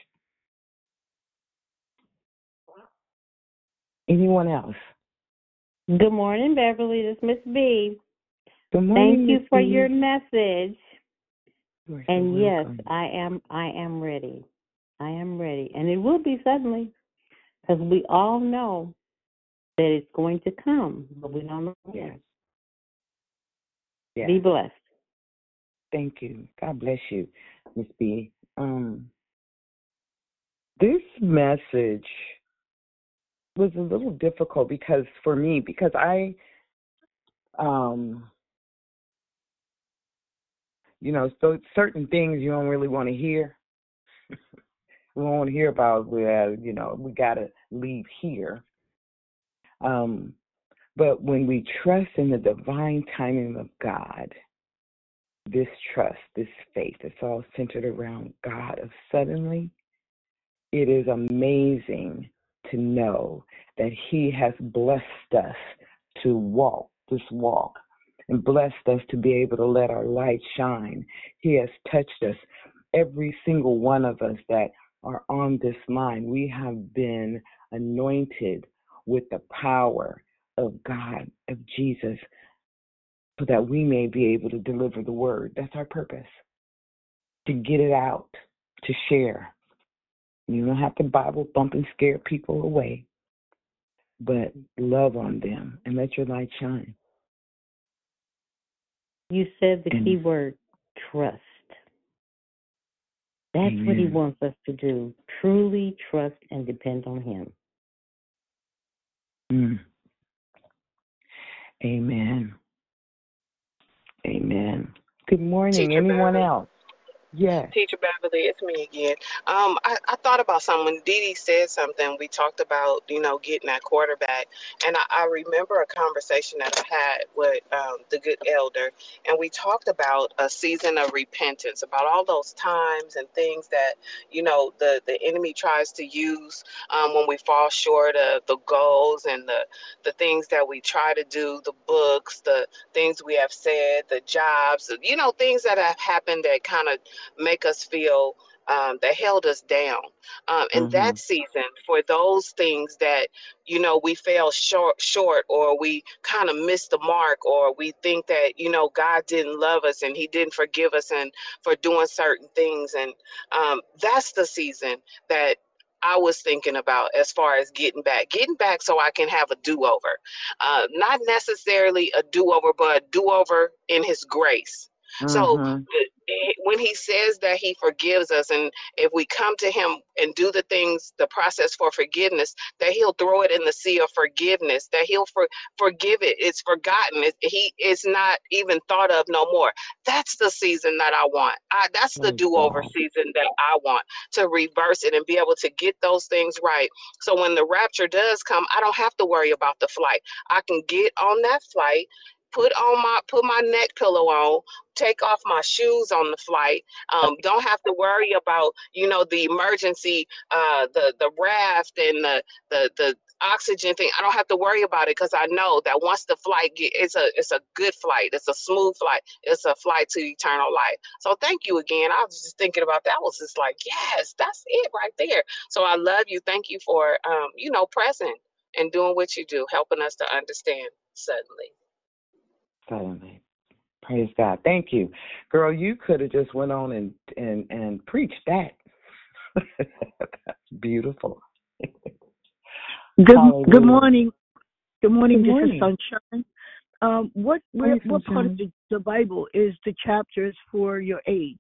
S14: Anyone else?
S9: Good morning, Beverly. This is Miss B.
S14: Good morning.
S9: Thank you
S14: Miss
S9: for
S14: B.
S9: your message.
S14: You are so
S9: And yes,
S14: welcome.
S9: I am. I am ready. I am ready, and it will be suddenly, because we all know that it's going to come, but we don't know
S14: Yes.
S9: when.
S14: Yes.
S9: Be blessed.
S14: Thank you. God bless you, Miss B. Um, this message was a little difficult because for me, because I, um, you know, so certain things you don't really want to hear. We don't want to hear about where, you know, we got to leave here. Um, but when we trust in the divine timing of God, this trust, this faith, it's all centered around God of suddenly. It is amazing to know that He has blessed us to walk this walk and blessed us to be able to let our light shine. He has touched us, every single one of us that are on this line. We have been anointed with the power of God, of Jesus, so that we may be able to deliver the word. That's our purpose, to get it out, to share. You don't have to Bible thump and scare people away, but love on them and let your light shine.
S9: You said the
S14: And
S9: key word, trust. That's what He
S14: amen.
S9: wants us to do. Truly trust and depend on Him.
S14: Mm. Amen. Amen. Good morning.
S7: Teacher
S14: Anyone
S7: Beverly.
S14: else? Yes.
S7: Teacher Beverly, it's me again. Um, I, I thought about something. When Dee Dee said something, we talked about, you know, getting that quarterback. And I, I remember a conversation that I had with um, the good elder. And we talked about a season of repentance, about all those times and things that, you know, the, the enemy tries to use um, when we fall short of the goals and the, the things that we try to do, the books, the things we have said, the jobs, you know, things that have happened that kind of make us feel um, that held us down. Um, in
S14: Mm-hmm.
S7: that season, for those things that, you know, we fell short, short, or we kind of missed the mark, or we think that, you know, God didn't love us and He didn't forgive us and for doing certain things. And um, that's the season that I was thinking about as far as getting back, getting back so I can have a do-over. Uh, not necessarily a do-over, but a do-over in His grace. So
S14: Mm-hmm.
S7: when He says that He forgives us, and if we come to Him and do the things, the process for forgiveness, that He'll throw it in the sea of forgiveness, that He'll for, forgive it. It's forgotten. It, he It's not even thought of no more. That's the season that I want. I, that's the
S14: Praise
S7: do-over
S14: God.
S7: season that I want, to reverse it and be able to get those things right. So when the rapture does come, I don't have to worry about the flight. I can get on that flight, put on my put my neck pillow on, take off my shoes on the flight. Um, don't have to worry about, you know, the emergency, uh, the the raft and the the the oxygen thing. I don't have to worry about it, because I know that once the flight get, it's a it's a good flight. It's a smooth flight. It's a flight to eternal life. So thank you again. I was just thinking about that. I was just like, yes, that's it right there. So I love you. Thank you for um, you know, present and doing what you do, helping us to understand suddenly.
S14: Suddenly. Praise God. Thank you. Girl, you could have just went on and, and, and preached that. That's beautiful.
S18: Good
S14: Hallelujah.
S18: good morning. Good morning.
S14: Good
S18: This
S14: morning.
S18: is Sunshine. Um, what where,
S14: Hey,
S18: what part of
S14: Sunshine.
S18: the, the Bible is the chapters for your age?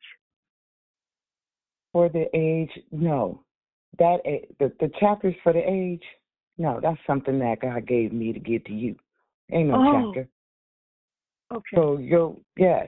S14: For the age, no. That a- the, the chapters for the age, no, that's something that God gave me to give to you. Ain't no
S18: Oh,
S14: chapter.
S18: okay.
S14: So you'll yes.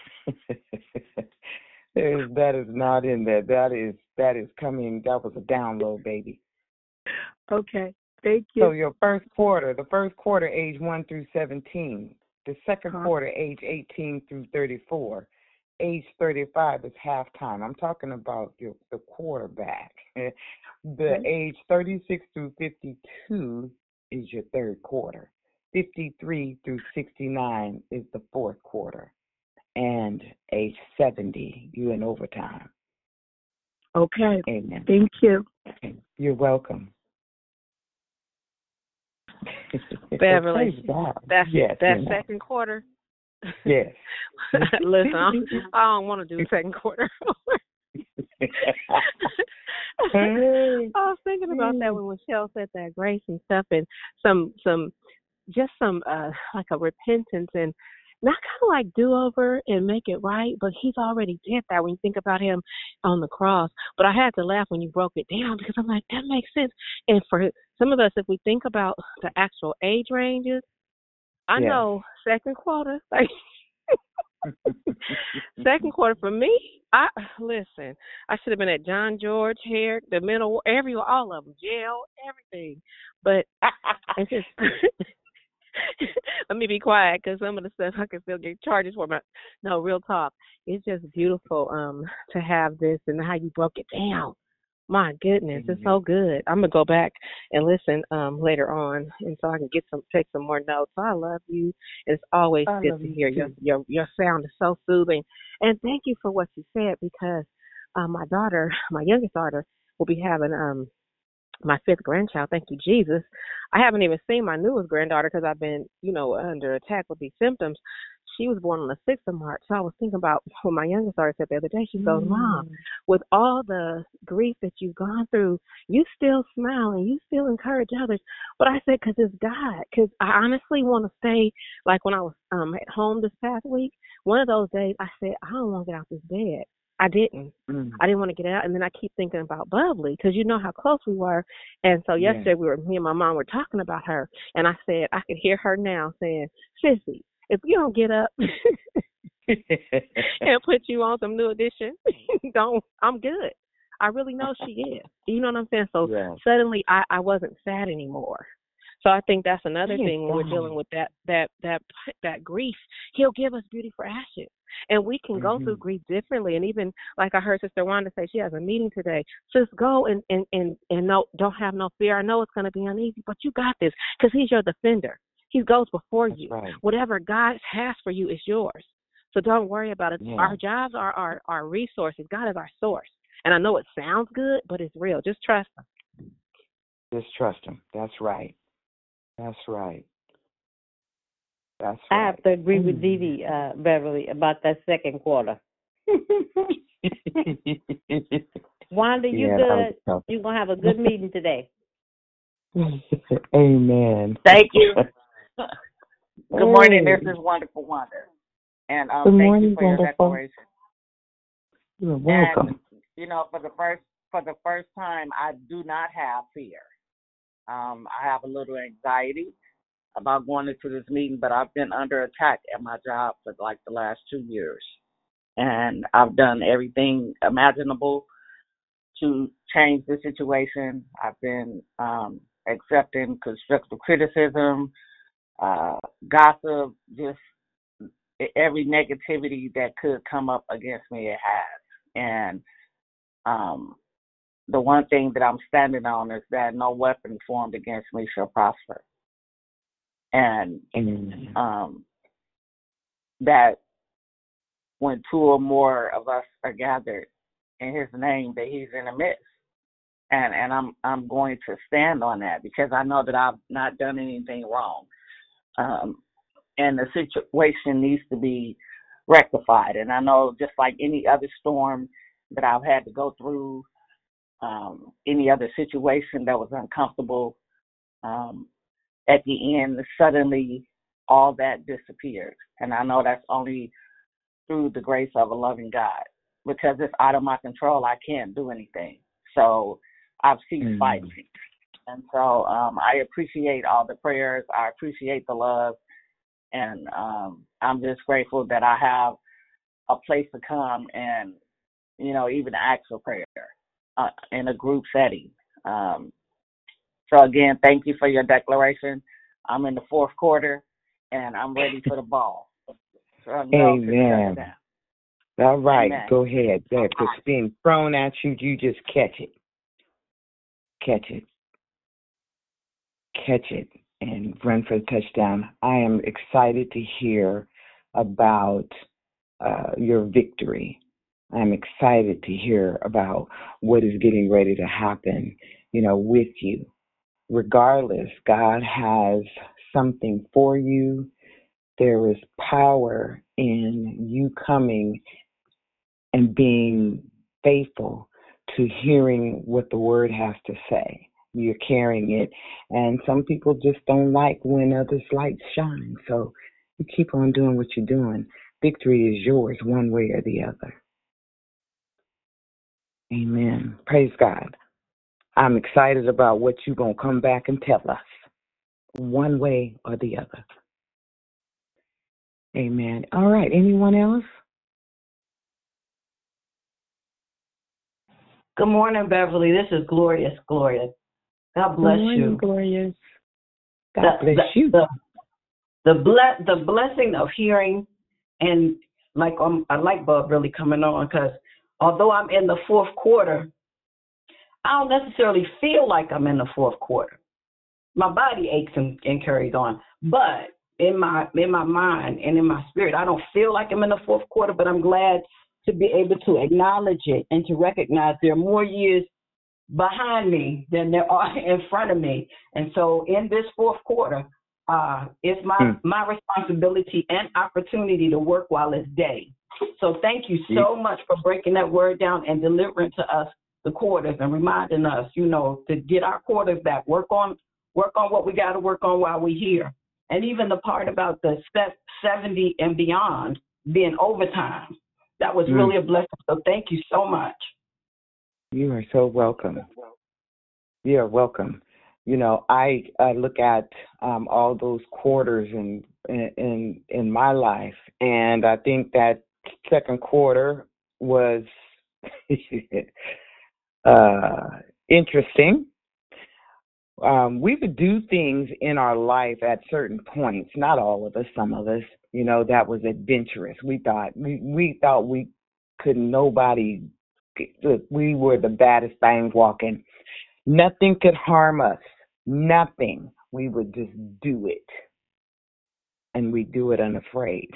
S14: There's, that is not in there. That is that is coming. That was a download, baby.
S18: Okay. Thank
S14: So
S18: you.
S14: your first quarter, the first quarter, age one through seventeen. The second
S18: Huh?
S14: quarter, age eighteen through thirty-four. Age thirty-five is halftime. I'm talking about your, the quarterback. The
S18: Okay.
S14: age thirty-six through fifty-two is your third quarter. fifty-three through sixty-nine is the fourth quarter. And age seventy, you in overtime.
S18: Okay.
S14: Amen.
S18: Thank you.
S14: You're welcome.
S8: Beverly,
S14: Praise God.
S8: that's
S14: Yes,
S8: that
S14: you know.
S8: second quarter.
S14: Yes.
S8: Listen, I don't, I don't want to do second quarter. I was thinking about that when Michelle said that grace and stuff, and some some just some uh like a repentance and not kind of like do over and make it right, but he's already did that when you think about him on the cross. But I had to laugh when you broke it down because I'm like, that makes sense. And for some of us, if we think about the actual age ranges, I
S14: Yes.
S8: know second quarter, like second quarter for me, I listen, I should have been at John George here, the middle, every all of them, jail, everything. But it's just let me be quiet because some of the stuff I can still get charges for. But no, real talk. It's just beautiful um to have this and how you broke it down. My goodness, it's so good. I'm gonna go back and listen um later on, and so I can get some take some more notes. So I love you. It's always
S14: I
S8: good
S14: love
S8: to
S14: you
S8: hear your
S14: too.
S8: your your sound is so soothing. And thank you for what you said because um my daughter, my youngest daughter, will be having um my fifth grandchild. Thank you, Jesus. I haven't even seen my newest granddaughter because I've been, you know, under attack with these symptoms. She was born on the sixth of March. So I was thinking about what my youngest daughter said the other day. She goes, Mom, with all the grief that you've gone through, you still smile and you still encourage others. But I said, because it's God. Because I honestly want to stay, like when I was um, at home this past week, one of those days I said, I don't want to get out this bed. I didn't.
S14: Mm.
S8: I didn't want to get out, and then I keep thinking about Bubbly because you know how close we were. And so
S14: Yeah.
S8: yesterday we were, me and my mom were talking about her, and I said I could hear her now saying, "Sissy, if you don't get up and put you on some New Edition, don't. I'm good. I really know she is. You know what I'm saying? So
S14: Yeah.
S8: suddenly I, I wasn't sad anymore. So I think that's another
S14: Praise
S8: thing when we're
S14: God.
S8: dealing with that that that that grief. He'll give us beauty for ashes. And we can go
S14: Mhm.
S8: through grief differently. And even like I heard Sister Wanda say, she has a meeting today. Just go and and and, and no, don't have no fear. I know it's going to be uneasy, but you got this because he's your defender. He goes before
S14: That's
S8: you.
S14: right.
S8: Whatever God has for you is yours. So don't worry about it.
S14: Yeah.
S8: Our jobs are our, our resources. God is our source. And I know it sounds good, but it's real. Just trust him.
S14: Just trust him. That's right. That's right. That's
S9: I
S14: right.
S9: have to agree with
S14: Mm.
S9: Dee Dee, uh, Beverly, about that second quarter. Wanda, you
S14: Yeah, that was
S9: good?
S14: tough.
S9: You're going to have a good meeting today.
S14: Amen.
S3: Thank you. Good morning. This
S14: Hey.
S3: is Wonderful Wanda. And um,
S14: Good
S3: thank
S14: morning,
S3: you for your
S14: wonderful.
S3: declaration.
S14: You're welcome.
S3: And you know, for the first for the first time, I do not have fear. Um, I have a little anxiety about going into this meeting, but I've been under attack at my job for like the last two years, and I've done everything imaginable to change the situation. I've been um, accepting constructive criticism, uh, gossip, just every negativity that could come up against me, it has. And um, the one thing that I'm standing on is that no weapon formed against me shall prosper. And
S14: Amen.
S3: um, that when two or more of us are gathered in his name, that he's in the midst. And and I'm I'm going to stand on that because I know that I've not done anything wrong. Um, and the situation needs to be rectified. And I know just like any other storm that I've had to go through, um, any other situation that was uncomfortable, um, at the end, suddenly all that disappeared. And I know that's only through the grace of a loving God because it's out of my control. I can't do anything. So I've ceased
S14: Mm.
S3: fighting. And so um, I appreciate all the prayers. I appreciate the love. And um, I'm just grateful that I have a place to come and, you know, even ask for prayer uh, in a group setting. Um, So again, thank you for your declaration. I'm in the fourth quarter, and I'm ready for the ball. So
S14: Amen. All right,
S3: Amen.
S14: Go ahead. If it's being thrown at you, you just catch it. Catch it. Catch it and run for the touchdown. I am excited to hear about uh, your victory. I'm excited to hear about what is getting ready to happen, you know, with you. Regardless, God has something for you. There is power in you coming and being faithful to hearing what the word has to say. You're carrying it. And some people just don't like when others' lights shine. So you keep on doing what you're doing. Victory is yours one way or the other. Amen. Praise God. I'm excited about what you're going to come back and tell us, one way or the other. Amen. All right. Anyone else?
S19: Good morning, Beverly. This is Glorious, Gloria. God bless
S18: Good morning,
S19: you.
S18: Glorious.
S14: God
S19: the,
S14: bless
S19: the,
S14: you.
S19: The, the, ble- the blessing of hearing and like um, a light bulb really coming on, because although I'm in the fourth quarter, I don't necessarily feel like I'm in the fourth quarter. My body aches and, and carries on, but in my in my mind and in my spirit, I don't feel like I'm in the fourth quarter, but I'm glad to be able to acknowledge it and to recognize there are more years behind me than there are in front of me. And so in this fourth quarter, uh, it's my, mm. my responsibility and opportunity to work while it's day. So thank you so much for breaking that word down and delivering to us the quarters and reminding us, you know, to get our quarters back, work on work on what we got to work on while we're here. And even the part about the seventy and beyond being overtime, that was mm. really a blessing. So thank you so much.
S14: You are so welcome. You are welcome. You know, I, I look at um, all those quarters in, in in my life, and I think that second quarter was uh, interesting. Um, we would do things in our life at certain points, not all of us, some of us, you know, that was adventurous. We thought we, we thought we could nobody, we were the baddest thing walking. Nothing could harm us. Nothing. We would just do it. And we do it unafraid.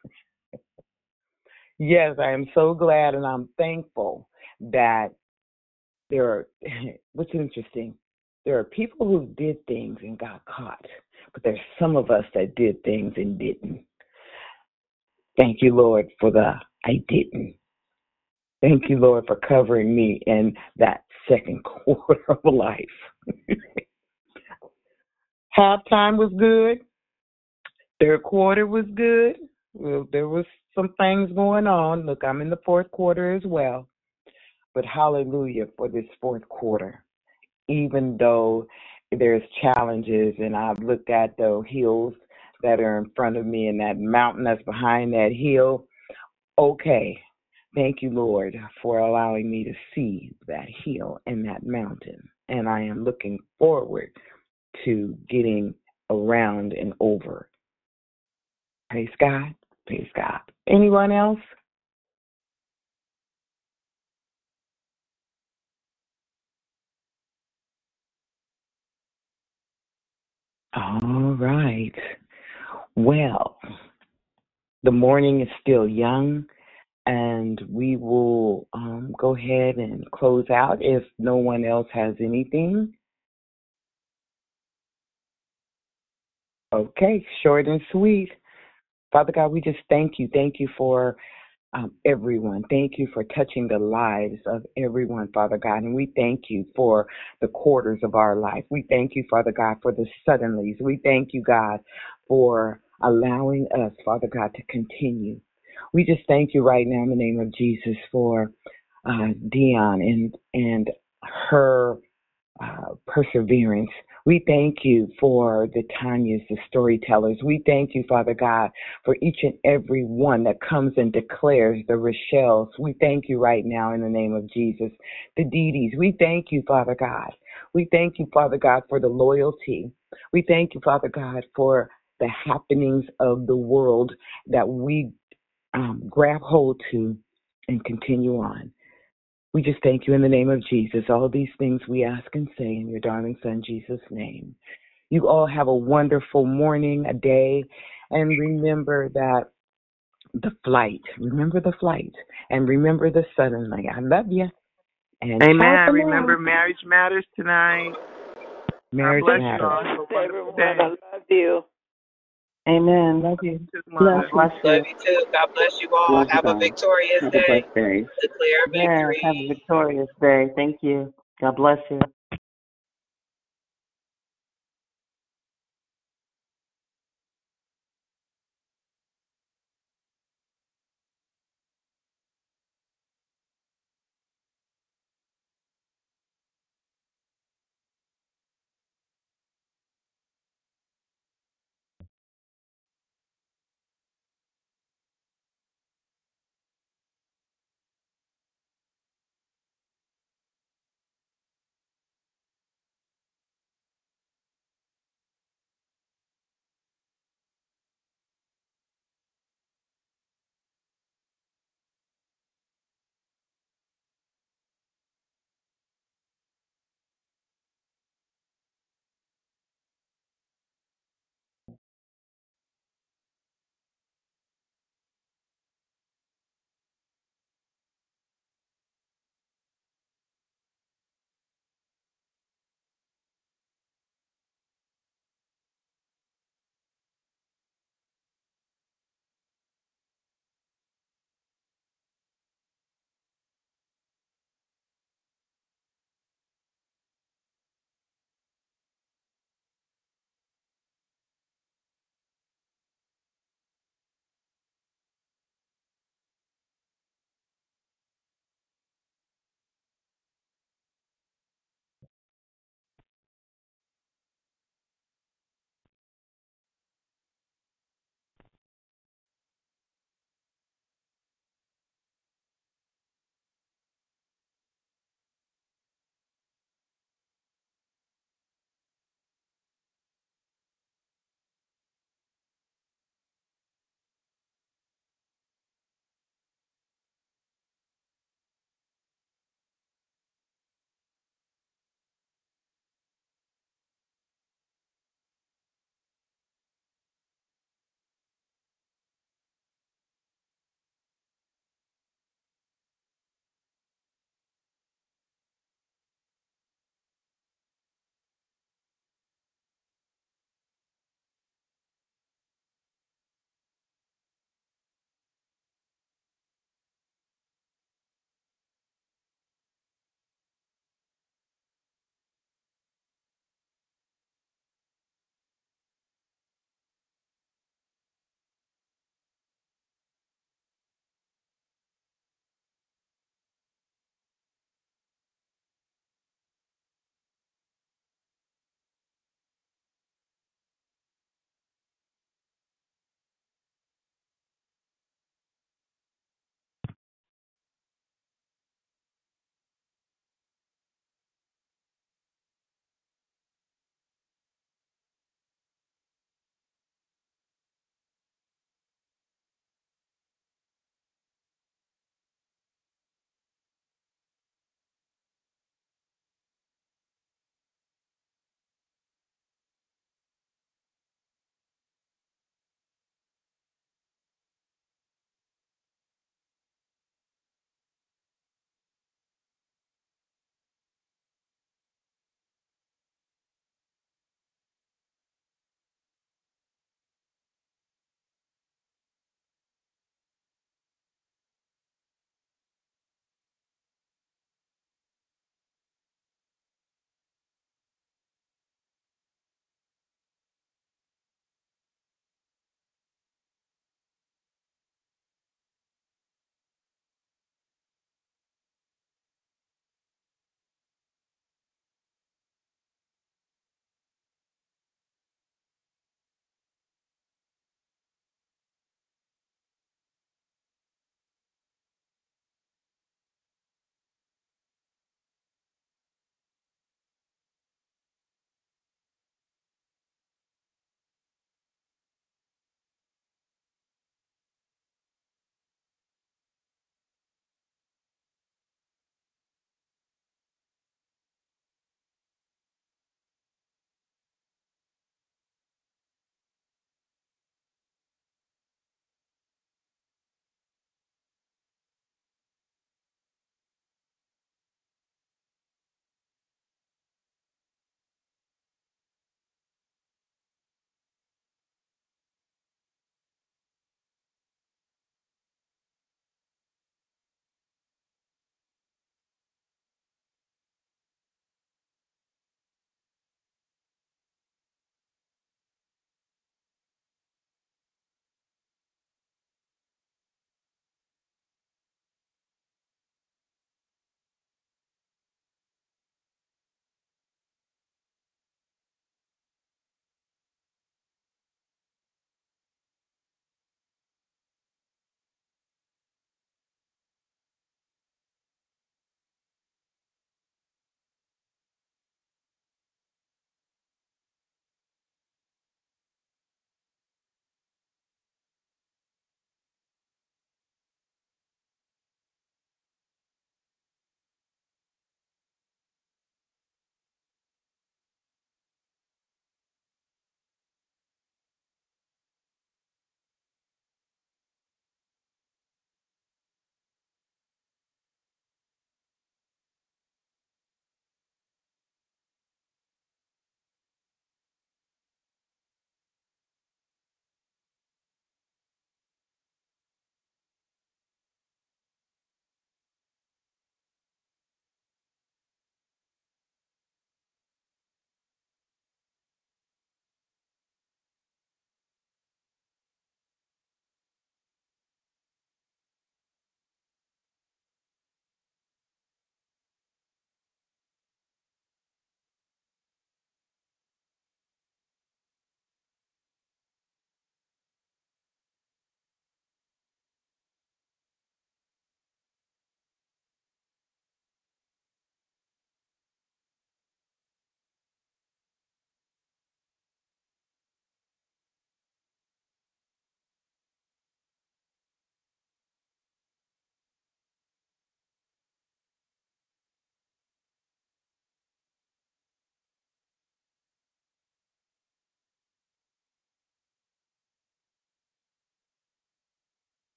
S14: Yes, I am so glad and I'm thankful that there are, what's interesting, there are people who did things and got caught, but there's some of us that did things and didn't. Thank you, Lord, for the I didn't. Thank you, Lord, for covering me in that second quarter of life. Halftime was good. Third quarter was good. Well, there was some things going on. Look, I'm in the fourth quarter as well. But hallelujah for this fourth quarter. Even though there's challenges and I've looked at the hills that are in front of me and that mountain that's behind that hill, okay. Thank you, Lord, for allowing me to see that hill and that mountain. And I am looking forward to getting around and over. Praise God. Praise God. Anyone else? All right. Well, the morning is still young, and we will um, go ahead and close out if no one else has anything. Okay, short and sweet. Father God, we just thank you. Thank you for um, everyone. Thank you for touching the lives of everyone, Father God. And we thank you for the quarters of our life. We thank you, Father God, for the suddenlies. We thank you, God, for allowing us, Father God, to continue. We just thank you right now in the name of Jesus for uh, Dion and, and her uh, perseverance. We thank you for the Tanyas, the storytellers. We thank you, Father God, for each and every one that comes and declares, the Rochelles. We thank you right now in the name of Jesus. The Dee Dees. We thank you, Father God, We thank you, Father God, for the loyalty. We thank you, Father God, for the happenings of the world that we um, grab hold to and continue on. We just thank you in the name of Jesus. All these things we ask and say in your darling Son, Jesus' name. You all have a wonderful morning, a day, and remember that the flight, remember the flight, and remember the suddenly. I love you. And
S15: amen. Remember, marriage matters tonight.
S14: Marriage
S15: God bless
S14: matters.
S15: you all. Have a wonderful day.
S6: I love you.
S9: Amen. Love you.
S19: Bless you.
S7: Love you too. God bless you all.
S9: Love you
S7: Have a
S9: guys.
S7: victorious
S9: Have a
S7: day.
S9: blessed day.
S7: Declare
S9: Yes,
S7: victory.
S9: have a victorious day. Thank you. God bless you.